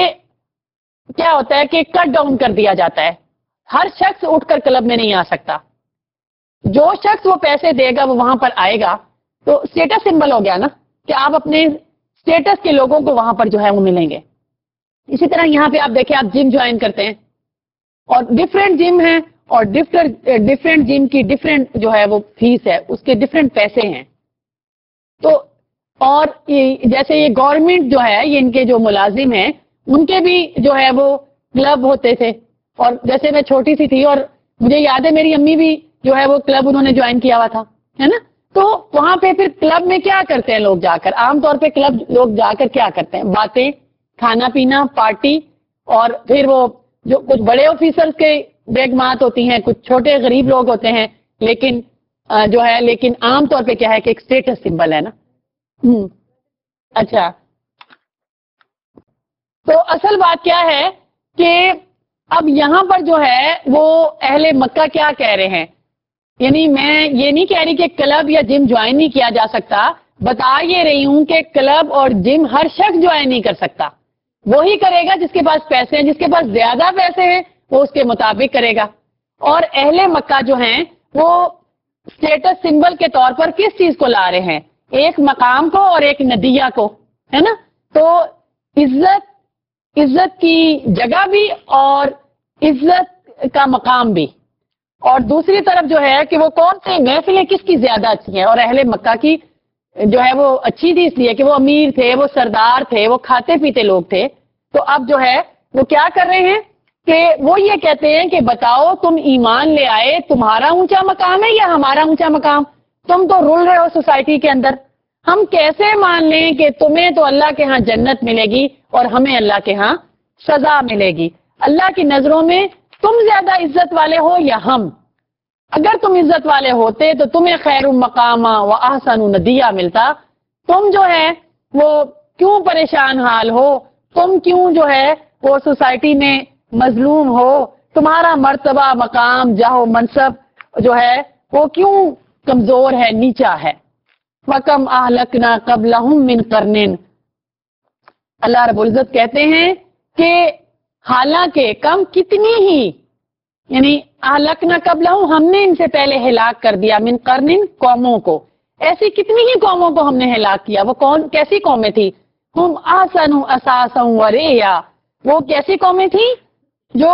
کہ کٹ ڈاؤن کر دیا جاتا ہے. ہر شخص اٹھ کر کلب میں نہیں آ سکتا. جو شخص وہ پیسے دے گا وہ وہاں پر آئے گا. تو اسٹیٹس سمبل ہو گیا نا کہ آپ اپنے اسٹیٹس کے لوگوں کو وہاں پر جو ہے وہ ملیں گے. اسی طرح یہاں پہ آپ دیکھیں، آپ جم جوائن کرتے ہیں اور ڈفرینٹ جم ہیں، اور ڈفرینٹ جم کی ڈفرینٹ جو ہے وہ فیس ہے، اس کے ڈفرینٹ پیسے ہیں. تو اور جیسے یہ گورنمنٹ جو ہے، یہ ان کے جو ملازم ہیں ان کے بھی جو ہے وہ کلب ہوتے تھے. اور جیسے میں چھوٹی سی تھی اور مجھے یاد ہے میری امی بھی جو ہے وہ کلب انہوں نے جوائن کیا ہوا تھا، ہے نا. تو وہاں پہ پھر کلب میں کیا کرتے ہیں لوگ جا کر؟ عام طور پہ کلب لوگ جا کر کیا کرتے ہیں؟ باتیں، کھانا پینا، پارٹی، اور پھر وہ جو کچھ بڑے آفیسرز کے بیگمات ہوتی ہیں، کچھ چھوٹے غریب لوگ ہوتے ہیں، لیکن لیکن عام طور پہ کیا ہے کہ ایک اسٹیٹس سمبل ہے نا. اچھا، تو اصل بات کیا ہے کہ اب یہاں پر جو ہے وہ اہل مکہ کیا کہہ رہے ہیں، یعنی میں یہ نہیں کہہ رہی کہ کلب یا جم جوائن نہیں کیا جا سکتا، بتا یہ رہی ہوں کہ کلب اور جم ہر شخص جوائن نہیں کر سکتا. وہی کرے گا جس کے پاس پیسے ہیں، جس کے پاس زیادہ پیسے ہیں وہ اس کے مطابق کرے گا. اور اہل مکہ جو ہیں وہ اسٹیٹس سمبل کے طور پر کس چیز کو لا رہے ہیں؟ ایک مقام کو اور ایک ندیہ کو، ہے نا. تو عزت کی جگہ بھی اور عزت کا مقام بھی، اور دوسری طرف جو ہے کہ وہ کون سی محفلیں کس کی زیادہ اچھی ہیں. اور اہل مکہ کی جو ہے وہ اچھی تھی اس لیے کہ وہ امیر تھے، وہ سردار تھے، وہ کھاتے پیتے لوگ تھے. تو اب جو ہے وہ کیا کر رہے ہیں کہ وہ یہ کہتے ہیں کہ بتاؤ تم ایمان لے آئے، تمہارا اونچا مقام ہے یا ہمارا اونچا مقام؟ تم تو رول رہے ہو سوسائٹی کے اندر، ہم کیسے مان لیں کہ تمہیں تو اللہ کے ہاں جنت ملے گی اور ہمیں اللہ کے ہاں سزا ملے گی؟ اللہ کی نظروں میں تم زیادہ عزت والے ہو یا ہم؟ اگر تم عزت والے ہوتے تو تمہیں خیر مقام و احسن ندیہ ملتا. تم جو ہے وہ کیوں پریشان حال ہو؟ تم کیوں جو ہے وہ سوسائٹی میں مظلوم ہو؟ تمہارا مرتبہ، مقام، جاہ و منصب جو ہے وہ کیوں کمزور ہے، نیچا ہے؟ وَكَمْ أَهْلَكْنَا قَبْلَهُمْ مِنْ قَرْنٍ. اللہ رب العزت کہتے ہیں کہ حالانکہ کم کتنی ہی، یعنی اہلکنا قبلہم، ہم نے ان سے پہلے ہلاک کر دیا، من قرن، قوموں کو. ایسی کتنی ہی قوموں کو ہم نے ہلاک کیا. وہ کیسی قومیں تھی؟ ہم احسن اساسا ورعیا. وہ کیسی قومیں تھیں؟ جو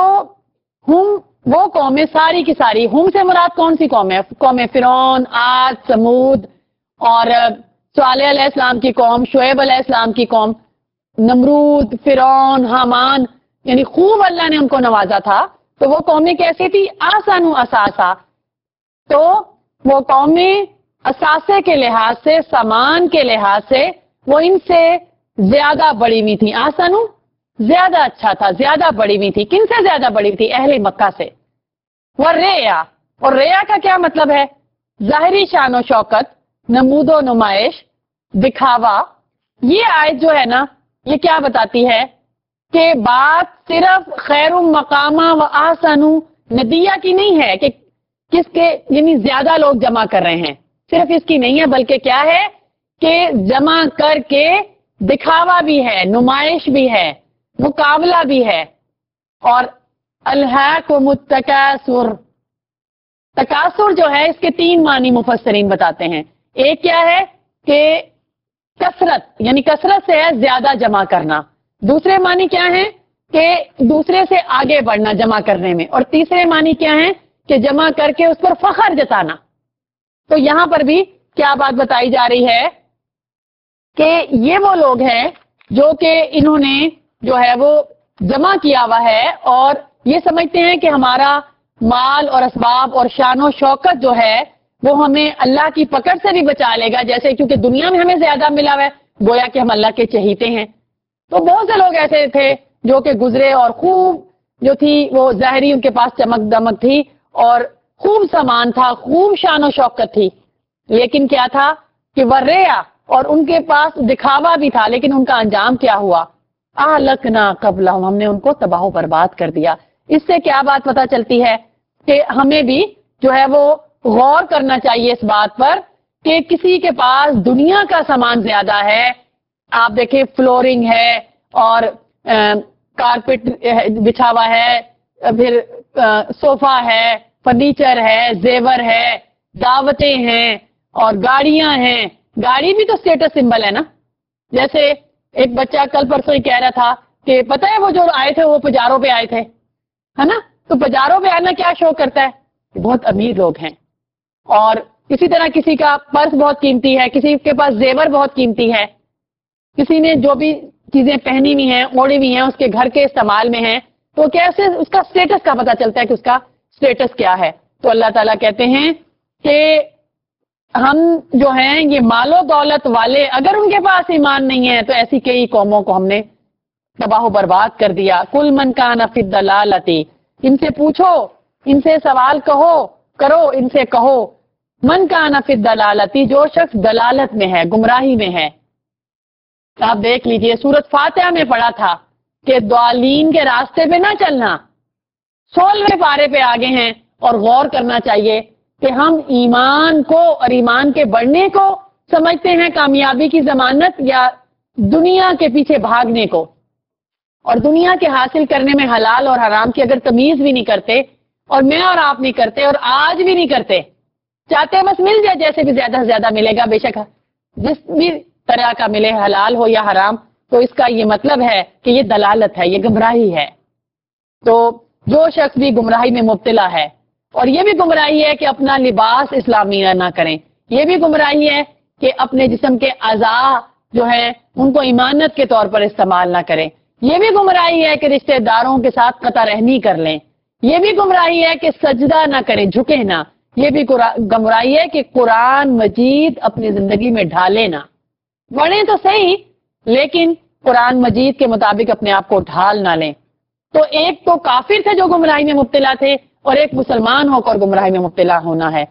وہ قومیں ساری کی ساری، ہم سے مراد کون سی قوم ہے؟ قوم فرعون، عاد، سمود، اور صالح علیہ السلام کی قوم، شعیب علیہ السلام کی قوم، نمرود، فرعون، حامان، یعنی خوب اللہ نے ان کو نوازا تھا. تو وہ قومیں کیسی تھی؟ آسان اساسا. تو وہ قومیں اثاثے کے لحاظ سے، سامان کے لحاظ سے وہ ان سے زیادہ بڑی ہوئی تھی. آسانو زیادہ اچھا تھا، زیادہ بڑی ہوئی تھی. کن سے زیادہ بڑی تھی؟ اہل مکہ سے. وہ ریا، اور ریا کا کیا مطلب ہے؟ ظاہری شان و شوکت، نمود و نمائش، دکھاوا. یہ آیت جو ہے نا یہ کیا بتاتی ہے کہ بات صرف خیر مقامہ و احسن ندیہ کی نہیں ہے کہ کس کے یعنی زیادہ لوگ جمع کر رہے ہیں، صرف اس کی نہیں ہے، بلکہ کیا ہے کہ جمع کر کے دکھاوا بھی ہے، نمائش بھی ہے، مقابلہ بھی ہے. اور الہاکم التکاثر، تکاثر جو ہے اس کے 3 معنی مفسرین بتاتے ہیں. ایک کیا ہے کہ کثرت، یعنی کثرت سے ہے زیادہ جمع کرنا. دوسرے معنی کیا ہے کہ دوسرے سے آگے بڑھنا جمع کرنے میں. اور تیسرے معنی کیا ہے کہ جمع کر کے اس پر فخر جتانا. تو یہاں پر بھی کیا بات بتائی جا رہی ہے کہ یہ وہ لوگ ہیں جو کہ انہوں نے جو ہے وہ جمع کیا ہوا ہے اور یہ سمجھتے ہیں کہ ہمارا مال اور اسباب اور شان و شوکت جو ہے وہ ہمیں اللہ کی پکڑ سے بھی بچا لے گا. جیسے کیونکہ دنیا میں ہمیں زیادہ ملا ہوا ہے گویا کہ ہم اللہ کے چہیتے ہیں. تو بہت سے لوگ ایسے تھے جو کہ گزرے اور خوب جو تھی وہ ظاہری ان کے پاس چمک دمک تھی اور خوب سامان تھا, خوب شان و شوکت تھی, لیکن کیا تھا کہ وریا اور ان کے پاس دکھاوا بھی تھا, لیکن ان کا انجام کیا ہوا؟ اہلکنا قبلہم, ہم نے ان کو تباہ و برباد کر دیا. اس سے کیا بات پتہ چلتی ہے کہ ہمیں بھی جو ہے وہ غور کرنا چاہیے اس بات پر کہ کسی کے پاس دنیا کا سامان زیادہ ہے. آپ دیکھیں فلورنگ ہے اور کارپٹ بچھا ہوا ہے, پھر صوفہ ہے, فرنیچر ہے, زیور ہے, دعوتیں ہیں اور گاڑیاں ہیں. گاڑی بھی تو اسٹیٹس سمبل ہے نا. جیسے ایک بچہ کل پرسوں ہی کہہ رہا تھا کہ پتہ ہے وہ جو آئے تھے وہ پجاروں پہ آئے تھے, ہے نا. تو پجاروں پہ آنا کیا شو کرتا ہے؟ بہت امیر لوگ ہیں. اور اسی طرح کسی کا پرس بہت قیمتی ہے, کسی کے پاس زیور بہت قیمتی ہے, کسی نے جو بھی چیزیں پہنی ہوئی ہیں اوڑھی ہوئی ہیں اس کے گھر کے استعمال میں ہیں, تو کیسے اس کا اسٹیٹس کا پتہ چلتا ہے کہ اس کا اسٹیٹس کیا ہے؟ تو اللہ تعالیٰ کہتے ہیں کہ ہم جو ہیں یہ مال و دولت والے, اگر ان کے پاس ایمان نہیں ہے تو ایسی کئی قوموں کو ہم نے تباہ و برباد کر دیا. کل من کان فی الضلالۃ, ان سے پوچھو, ان سے سوال کرو, ان سے کہو من کان فی الضلالۃ, جو شخص دلالت میں ہے, گمراہی میں ہے. آپ دیکھ لیجئے سورۃ فاتحہ میں پڑھا تھا کہ ضالین کے راستے پہ نہ چلنا. 16ویں پارے پہ آگے ہیں اور غور کرنا چاہیے کہ ہم ایمان کو اور ایمان کے بڑھنے کو سمجھتے ہیں کامیابی کی ضمانت یا دنیا کے پیچھے بھاگنے کو, اور دنیا کے حاصل کرنے میں حلال اور حرام کی اگر تمیز بھی نہیں کرتے, اور میں اور آپ نہیں کرتے اور آج بھی نہیں کرتے, چاہتے بس مل جائے جیسے بھی زیادہ سے زیادہ ملے گا, بے شک جس بھی طرح کا ملے حلال ہو یا حرام, تو اس کا یہ مطلب ہے کہ یہ دلالت ہے, یہ گمراہی ہے. تو جو شخص بھی گمراہی میں مبتلا ہے, اور یہ بھی گمراہی ہے کہ اپنا لباس اسلامی نہ کریں, یہ بھی گمراہی ہے کہ اپنے جسم کے اعضاء جو ہیں ان کو ایمانت کے طور پر استعمال نہ کریں, یہ بھی گمراہی ہے کہ رشتہ داروں کے ساتھ قطع رحمی کر لیں, یہ بھی گمراہی ہے کہ سجدہ نہ کریں, جھکے نہ, یہ بھی گمراہی ہے کہ قرآن مجید اپنی زندگی میں ڈھالے نہ. پڑھیں تو صحیح لیکن قرآن مجید کے مطابق اپنے آپ کو ڈھال نہ لیں. تو ایک تو کافر تھے جو گمراہی میں مبتلا تھے, اور ایک مسلمان ہو کر گمراہی میں مبتلا ہونا ہے.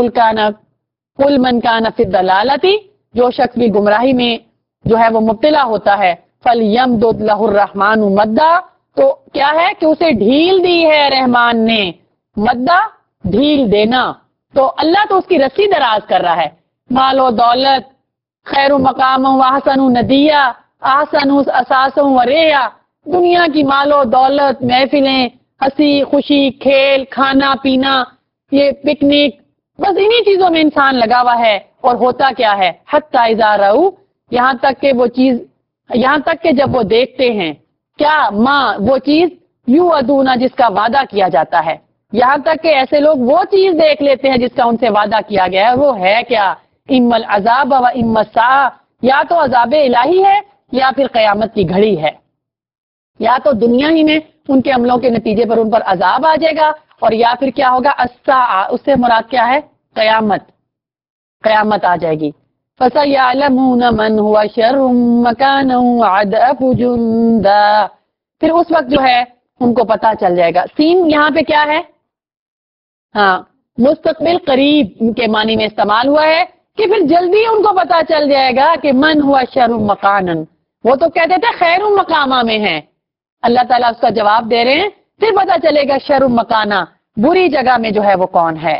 قل من کان فی الضلالۃ, جو شخص بھی گمراہی میں جو ہے وہ مبتلا ہوتا ہے, فلیمدد لہ الرحمن مدا, تو کیا ہے کہ اسے ڈھیل دی ہے رحمان نے, مدا ڈھیل دینا. تو اللہ تو اس کی رسی دراز کر رہا ہے. مال و دولت, خیر و مقام و احسن و ندیہ, احسن اساس و ریا, دنیا کی مال و دولت, محفلیں, ہنسی خوشی, کھیل, کھانا پینا, یہ پکنک, بس انہی چیزوں میں انسان لگا ہوا ہے. اور ہوتا کیا ہے, حتی اذا رأوا, یہاں تک کہ جب وہ دیکھتے ہیں کیا ماں وہ چیز یوعدون, جس کا وعدہ کیا جاتا ہے, یہاں تک کہ ایسے لوگ وہ چیز دیکھ لیتے ہیں جس کا ان سے وعدہ کیا گیا ہے. وہ ہے کیا؟ اما العذاب و اما الساعہ, یا تو عذاب الہی ہے یا پھر قیامت کی گھڑی ہے. یا تو دنیا ہی میں ان کے عملوں کے نتیجے پر ان پر عذاب آ جائے گا, اور یا پھر کیا ہوگا الساعہ, اس سے مراد کیا ہے؟ قیامت آ جائے گی. فَسَيَعْلَمُونَ مَنْ هُوَ شَرٌّ مَكَانًا وَأَضْعَفُ جُنْدًا, پھر اس وقت جو ہے ان کو پتا چل جائے گا. سین یہاں پہ کیا ہے؟ ہاں, مستقبل قریب کے معنی میں استعمال ہوا ہے کہ پھر جلدی ان کو پتا چل جائے گا کہ من ہوا شر مکانن, وہ تو کہتے تھے خیر مقامہ میں ہے, اللہ تعالیٰ اس کا جواب دے رہے ہیں پھر پتا چلے گا شر مکانہ, بری جگہ میں جو ہے وہ کون ہے.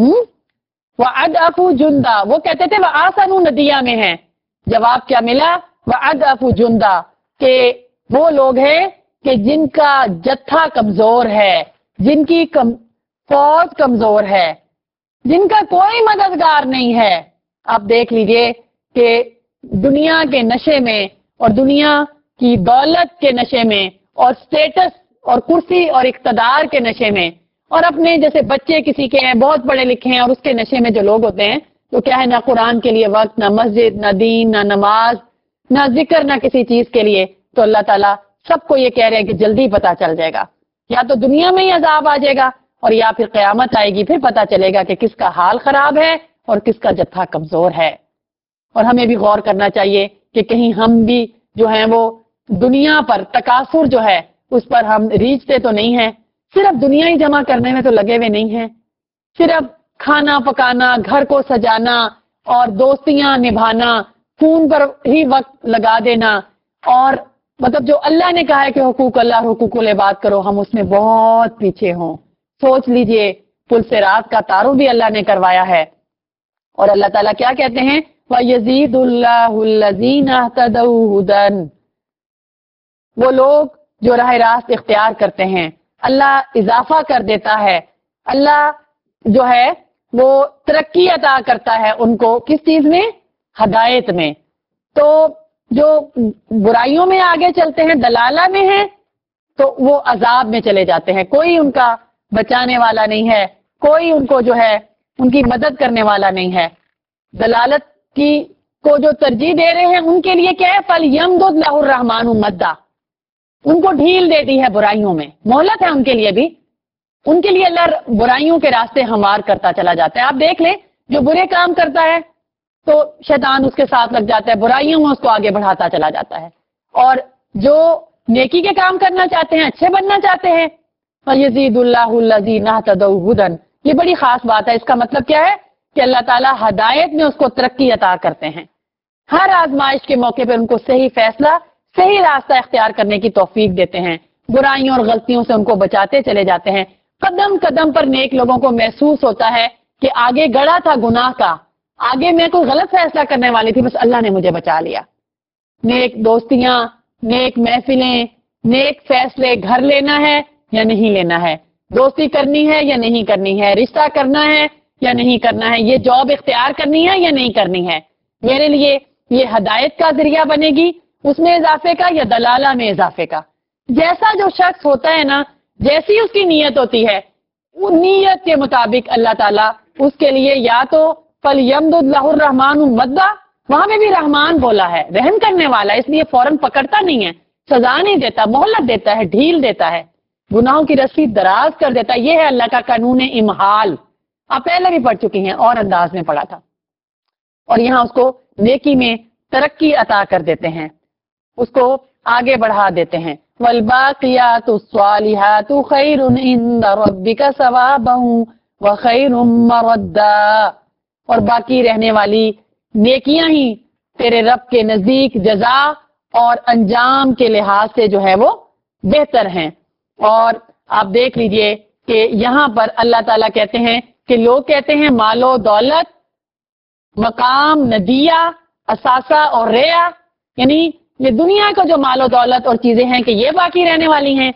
وَأَضْعَفُ جُنْدًا, وہ کہتے تھے وَآسَنُ نَدِیَّہ میں ہے, جواب کیا ملا؟ وَأَضْعَفُ جُنْدًا, کہ وہ لوگ ہیں کہ جن کا جتھا کمزور ہے, جن کی فوج کمزور ہے, جن کا کوئی مددگار نہیں ہے. آپ دیکھ لیجئے کہ دنیا کے نشے میں اور دنیا کی دولت کے نشے میں اور سٹیٹس اور کرسی اور اقتدار کے نشے میں, اور اپنے جیسے بچے کسی کے ہیں بہت پڑھے لکھے ہیں اور اس کے نشے میں جو لوگ ہوتے ہیں تو کیا ہے, نہ قرآن کے لیے وقت, نہ مسجد, نہ دین, نہ نماز, نہ ذکر, نہ کسی چیز کے لیے. تو اللہ تعالیٰ سب کو یہ کہہ رہے ہیں کہ جلدی پتا چل جائے گا, یا تو دنیا میں ہی عذاب آ جائے گا اور یا پھر قیامت آئے گی, پھر پتا چلے گا کہ کس کا حال خراب ہے اور کس کا جتھا کمزور ہے. اور ہمیں بھی غور کرنا چاہیے کہ کہیں ہم بھی جو ہیں وہ دنیا پر تکاثر جو ہے اس پر ہم ریچھتے تو نہیں ہیں، صرف دنیا ہی جمع کرنے میں تو لگے ہوئے نہیں ہیں، صرف کھانا پکانا، گھر کو سجانا اور دوستیاں نبھانا، فون پر ہی وقت لگا دینا، اور مطلب جو اللہ نے کہا ہے کہ حقوق اللہ حقوق العباد کرو، ہم اس میں بہت پیچھے ہوں۔ سوچ لیجئے پل صراط کا تعارف بھی اللہ نے کروایا ہے، اور اللہ تعالیٰ کیا کہتے ہیں وَيَزِيدُ اللَّهُ الَّذِينَ اهْتَدَوْا هُدًى، وہ لوگ جو راہ راست اختیار کرتے ہیں اللہ اضافہ کر دیتا ہے، اللہ جو ہے وہ ترقی عطا کرتا ہے ان کو کس چیز میں؟ ہدایت میں۔ تو جو برائیوں میں آگے چلتے ہیں، دلالہ میں ہیں، تو وہ عذاب میں چلے جاتے ہیں، کوئی ان کا بچانے والا نہیں ہے، کوئی ان کو جو ہے ان کی مدد کرنے والا نہیں ہے۔ دلالت کی کو جو ترجیح دے رہے ہیں ان کے لیے کیا ہے؟ فَلْيَمْدُدْ لَهُ الرَّحْمَٰنُ مَدًّا، ان کو ڈھیل دے دی ہے برائیوں میں، مہلت ہے ان کے لیے بھی، ان کے لیے اللہ برائیوں کے راستے ہموار کرتا چلا جاتا ہے۔ آپ دیکھ لیں جو برے کام کرتا ہے تو شیطان اس کے ساتھ لگ جاتا ہے، برائیوں میں اس کو آگے بڑھاتا چلا جاتا ہے، اور جو نیکی کے کام کرنا چاہتے ہیں، اچھے بننا چاہتے ہیں، فَيَزِيدُ اللَّهُ الَّذِينَ اهْتَدَوْا هُدًى، یہ بڑی خاص بات ہے۔ اس کا مطلب کیا ہے کہ اللہ تعالیٰ ہدایت میں اس کو ترقی عطا کرتے ہیں، ہر آزمائش کے موقع پہ ان کو صحیح فیصلہ، صحیح راستہ اختیار کرنے کی توفیق دیتے ہیں، برائیوں اور غلطیوں سے ان کو بچاتے چلے جاتے ہیں۔ قدم قدم پر نیک لوگوں کو محسوس ہوتا ہے کہ آگے گڑا تھا گناہ کا، آگے میں کوئی غلط فیصلہ کرنے والی تھی، بس اللہ نے مجھے بچا لیا۔ نیک دوستیاں، نیک محفلیں، نیک فیصلے، گھر لینا ہے یا نہیں لینا ہے، دوستی کرنی ہے یا نہیں کرنی ہے، رشتہ کرنا ہے یا نہیں کرنا ہے، یہ جاب اختیار کرنی ہے یا نہیں کرنی ہے، میرے لیے یہ ہدایت کا ذریعہ بنے گی، اس میں اضافے کا یا دلالہ میں اضافے کا۔ جیسا جو شخص ہوتا ہے نا، جیسی اس کی نیت ہوتی ہے، وہ نیت کے مطابق اللہ تعالیٰ اس کے لیے یا تو فَلْيَمْدُدْ لَهُ الرَّحْمَٰنُ مَدًّا، وہاں میں بھی رحمان بولا ہے، رحم کرنے والا، اس لیے فوراً پکڑتا نہیں ہے، سزا نہیں دیتا، مہلت دیتا ہے، ڈھیل دیتا ہے، گناہوں کی رسی دراز کر دیتا ہے۔ یہ ہے اللہ کا قانون امہال، آپ پہلے بھی پڑھ چکی ہیں اور انداز میں پڑھا تھا، اور یہاں اس کو نیکی میں ترقی عطا کر دیتے ہیں، اس کو آگے بڑھا دیتے ہیں۔ وَالْبَاقِيَاتُ الصَّالِحَاتُ خَيْرٌ عِندَ رَبِّكَ ثَوَابًا وَخَيْرٌ مَّرَدًّا، اور باقی رہنے والی نیکیاں ہی تیرے رب کے نزدیک جزا اور انجام کے لحاظ سے جو ہے وہ بہتر ہیں۔ اور آپ دیکھ لیجئے کہ یہاں پر اللہ تعالیٰ کہتے ہیں کہ لوگ کہتے ہیں مال و دولت، مقام، ندیہ، اثاثہ اور ریا، یعنی یہ دنیا کا جو مال و دولت اور چیزیں ہیں کہ یہ باقی رہنے والی ہیں،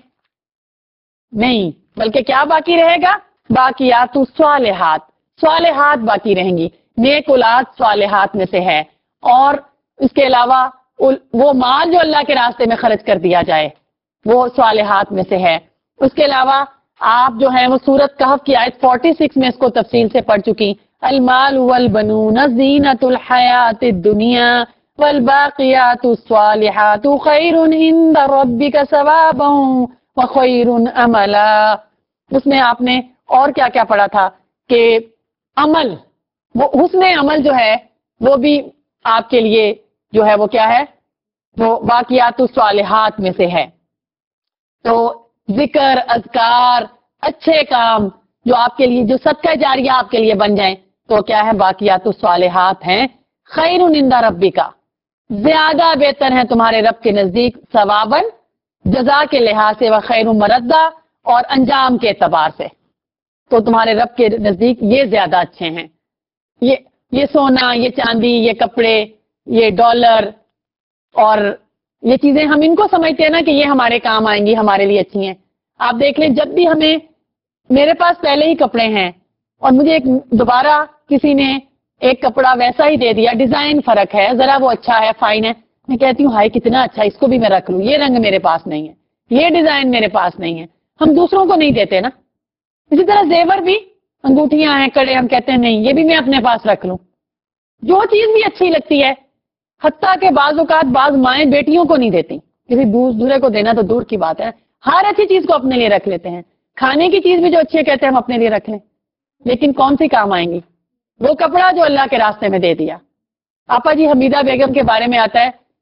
نہیں، بلکہ کیا باقی رہے گا؟ باقیات الصالحات، صالحات باقی رہیں گی، نیک اولاد صالحات میں سے ہے، اور اس کے علاوہ وہ مال جو اللہ کے راستے میں خرچ کر دیا جائے وہ صالحات میں سے ہے۔ اس کے علاوہ آپ جو ہیں وہ سورۃ کہف کی آیت 46 میں اس کو تفصیل سے پڑھ چکی، المال والبنون زینۃ الحیات الدنیا والباقیات الصالحات خیر عند ربک ثوابا وخیر املا۔ اس میں آپ نے اور کیا کیا پڑھا تھا کہ عمل، وہ حسن عمل جو ہے وہ بھی آپ کے لیے جو ہے وہ کیا ہے، وہ باقیات الصالحات میں سے ہے۔ تو ذکر، اذکار، اچھے کام جو آپ کے لیے، جو صدقہ جاریہ آپ کے لیے بن جائیں تو کیا ہے، باقیات الصالحات ہیں، خیر عند ربک، زیادہ بہتر ہیں تمہارے رب کے نزدیک، ثواباً جزا کے لحاظ سے، وخیر مردہ اور انجام کے اعتبار سے، تو تمہارے رب کے نزدیک یہ زیادہ اچھے ہیں۔ یہ سونا، یہ چاندی، یہ کپڑے، یہ ڈالر اور یہ چیزیں ہم ان کو سمجھتے ہیں نا کہ یہ ہمارے کام آئیں گی، ہمارے لیے اچھی ہیں۔ آپ دیکھ لیں جب بھی ہمیں، میرے پاس پہلے ہی کپڑے ہیں اور مجھے ایک دوبارہ کسی نے ایک کپڑا ویسا ہی دے دیا، ڈیزائن فرق ہے، ذرا وہ اچھا ہے، فائن ہے، میں کہتی ہوں ہائے کتنا اچھا، اس کو بھی میں رکھ لوں، یہ رنگ میرے پاس نہیں ہے، یہ ڈیزائن میرے پاس نہیں ہے، ہم دوسروں کو نہیں دیتے نا۔ اسی طرح زیور بھی، انگوٹھیاں ہیں، کڑے، ہم کہتے ہیں نہیں یہ بھی میں اپنے پاس رکھ لوں، جو چیز بھی اچھی لگتی ہے، حتیٰ کہ بعض اوقات بعض مائیں بیٹیوں کو نہیں دیتی، کسی دوسرے کو دینا تو دور کی بات ہے، ہر اچھی چیز کو اپنے لیے رکھ لیتے ہیں، کھانے کی چیز بھی جو اچھی ہے کہتے ہیں ہم اپنے لیے رکھ لیں، لیکن کون سی کام آئیں گی؟ وہ کپڑا جو اللہ کے راستے میں دے دیا۔ آپا جی حمیدہ بیگم کے بارے میں آتا ہے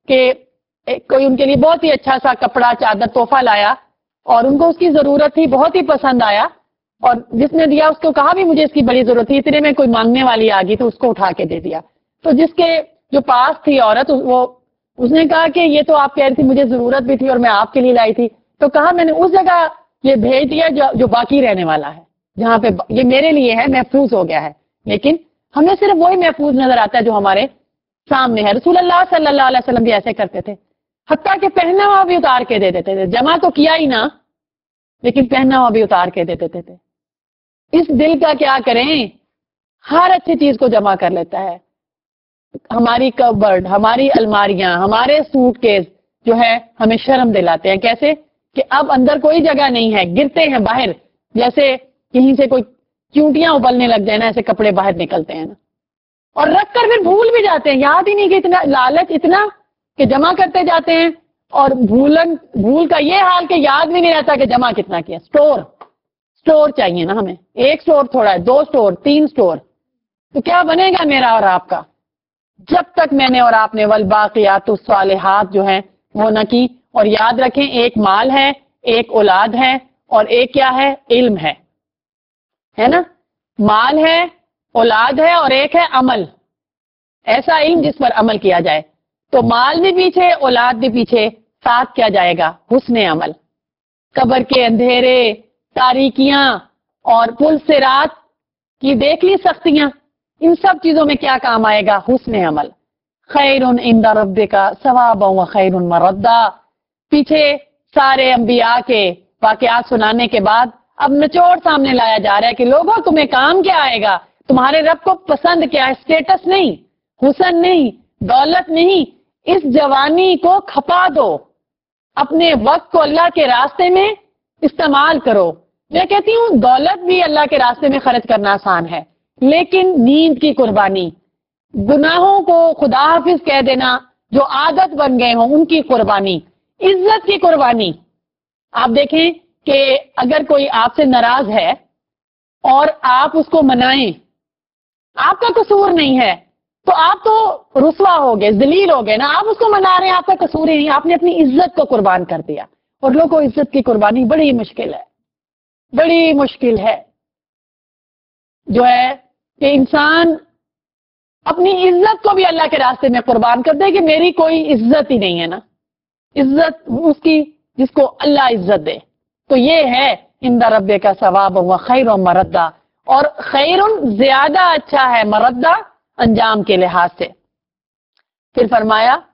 کہ کوئی ان کے لیے بہت ہی اچھا سا کپڑا چادر تحفہ لایا اور ان کو اس کی ضرورت تھی, بہت ہی پسند آیا, اور جس نے دیا اس کو کہا بھی مجھے اس کی بڑی ضرورت تھی, اتنے میں کوئی مانگنے والی آ گئی تو اس کو اٹھا کے دے دیا. تو جس کے جو پاس تھی عورت, اس نے کہا کہ یہ تو آپ کہہ رہی تھی مجھے ضرورت بھی تھی اور میں آپ کے لیے لائی تھی, تو کہا میں نے اس جگہ یہ بھیج دیا جو باقی رہنے والا ہے, جہاں پہ یہ میرے لیے ہے, محفوظ ہو گیا ہے, لیکن ہمیں صرف وہی محفوظ نظر آتا ہے جو ہمارے سامنے ہے. رسول اللہ صلی اللہ علیہ وسلم بھی ایسے کرتے تھے, حتیٰ کہ پہنا ہوا بھی اتار کے دے دیتے تھے, جمع تو کیا ہی نہ لیکن پہنا ہوا بھی اتار کے دے دیتے تھے. اس دل کا کیا کریں, ہر اچھی چیز کو جمع کر لیتا ہے. ہماری کبرڈ, ہماری الماریاں, ہمارے سوٹ کیس جو ہے ہمیں شرم دلاتے ہیں. کیسے کہ اب اندر کوئی جگہ نہیں ہے, گرتے ہیں باہر, جیسے کہیں سے کوئی چونٹیاں ابلنے لگ جائے نا, ایسے کپڑے باہر نکلتے ہیں نا, اور رکھ کر پھر بھول بھی جاتے ہیں, یاد ہی نہیں کہ اتنا لالچ اتنا کہ جمع کرتے جاتے ہیں, اور بھول کا یہ حال کہ یاد بھی نہیں رہتا کہ جمع کتنا کیا. سٹور چاہیے نا ہمیں, ایک سٹور تھوڑا ہے, 2 سٹور, 3 سٹور, تو کیا بنے گا میرا اور آپ کا جب تک میں نے اور آپ نے والباقیات الصالحات جو ہیں وہ نہ کی. اور یاد رکھیں, ایک مال ہے, ایک اولاد ہے, اور ایک کیا ہے, علم ہے نا. مال ہے, اولاد ہے, اور ایک ہے عمل, ایسا علم جس پر عمل کیا جائے. تو مال بھی پیچھے, اولاد بھی پیچھے, ساتھ کیا جائے گا, حسن عمل. قبر کے اندھیرے, تاریکیاں اور پل صراط کی دیکھ لی سختیاں, ان سب چیزوں میں کیا کام آئے گا, حسن عمل. خیر عند ربک ثوابا وخیر مردا. پیچھے سارے انبیاء کے واقعات سنانے کے بعد اب نچوڑ سامنے لایا جا رہا ہے کہ لوگوں تمہیں کام کیا آئے گا, تمہارے رب کو پسند کیا ہے, اسٹیٹس نہیں, حسن نہیں, دولت نہیں. اس جوانی کو کھپا دو, اپنے وقت کو اللہ کے راستے میں استعمال کرو. میں کہتی ہوں دولت بھی اللہ کے راستے میں خرچ کرنا آسان ہے, لیکن نیند کی قربانی, گناہوں کو خدا حافظ کہہ دینا جو عادت بن گئے ہوں ان کی قربانی, عزت کی قربانی. آپ دیکھیں کہ اگر کوئی آپ سے ناراض ہے اور آپ اس کو منائیں, آپ کا قصور نہیں ہے, تو آپ تو رسوا ہو گئے, ذلیل ہو گئے نا. آپ اس کو منا رہے ہیں, آپ کا قصور ہی نہیں, آپ نے اپنی عزت کو قربان کر دیا. اور لوگوں کو عزت کی قربانی بڑی مشکل ہے, بڑی مشکل ہے. جو ہے کہ انسان اپنی عزت کو بھی اللہ کے راستے میں قربان کر دے کہ میری کوئی عزت ہی نہیں ہے نا, عزت اس کی جس کو اللہ عزت دے. تو یہ ہے عند ربک ثواب و خیر مردا, اور خیر زیادہ اچھا ہے مردا انجام کے لحاظ سے. پھر فرمایا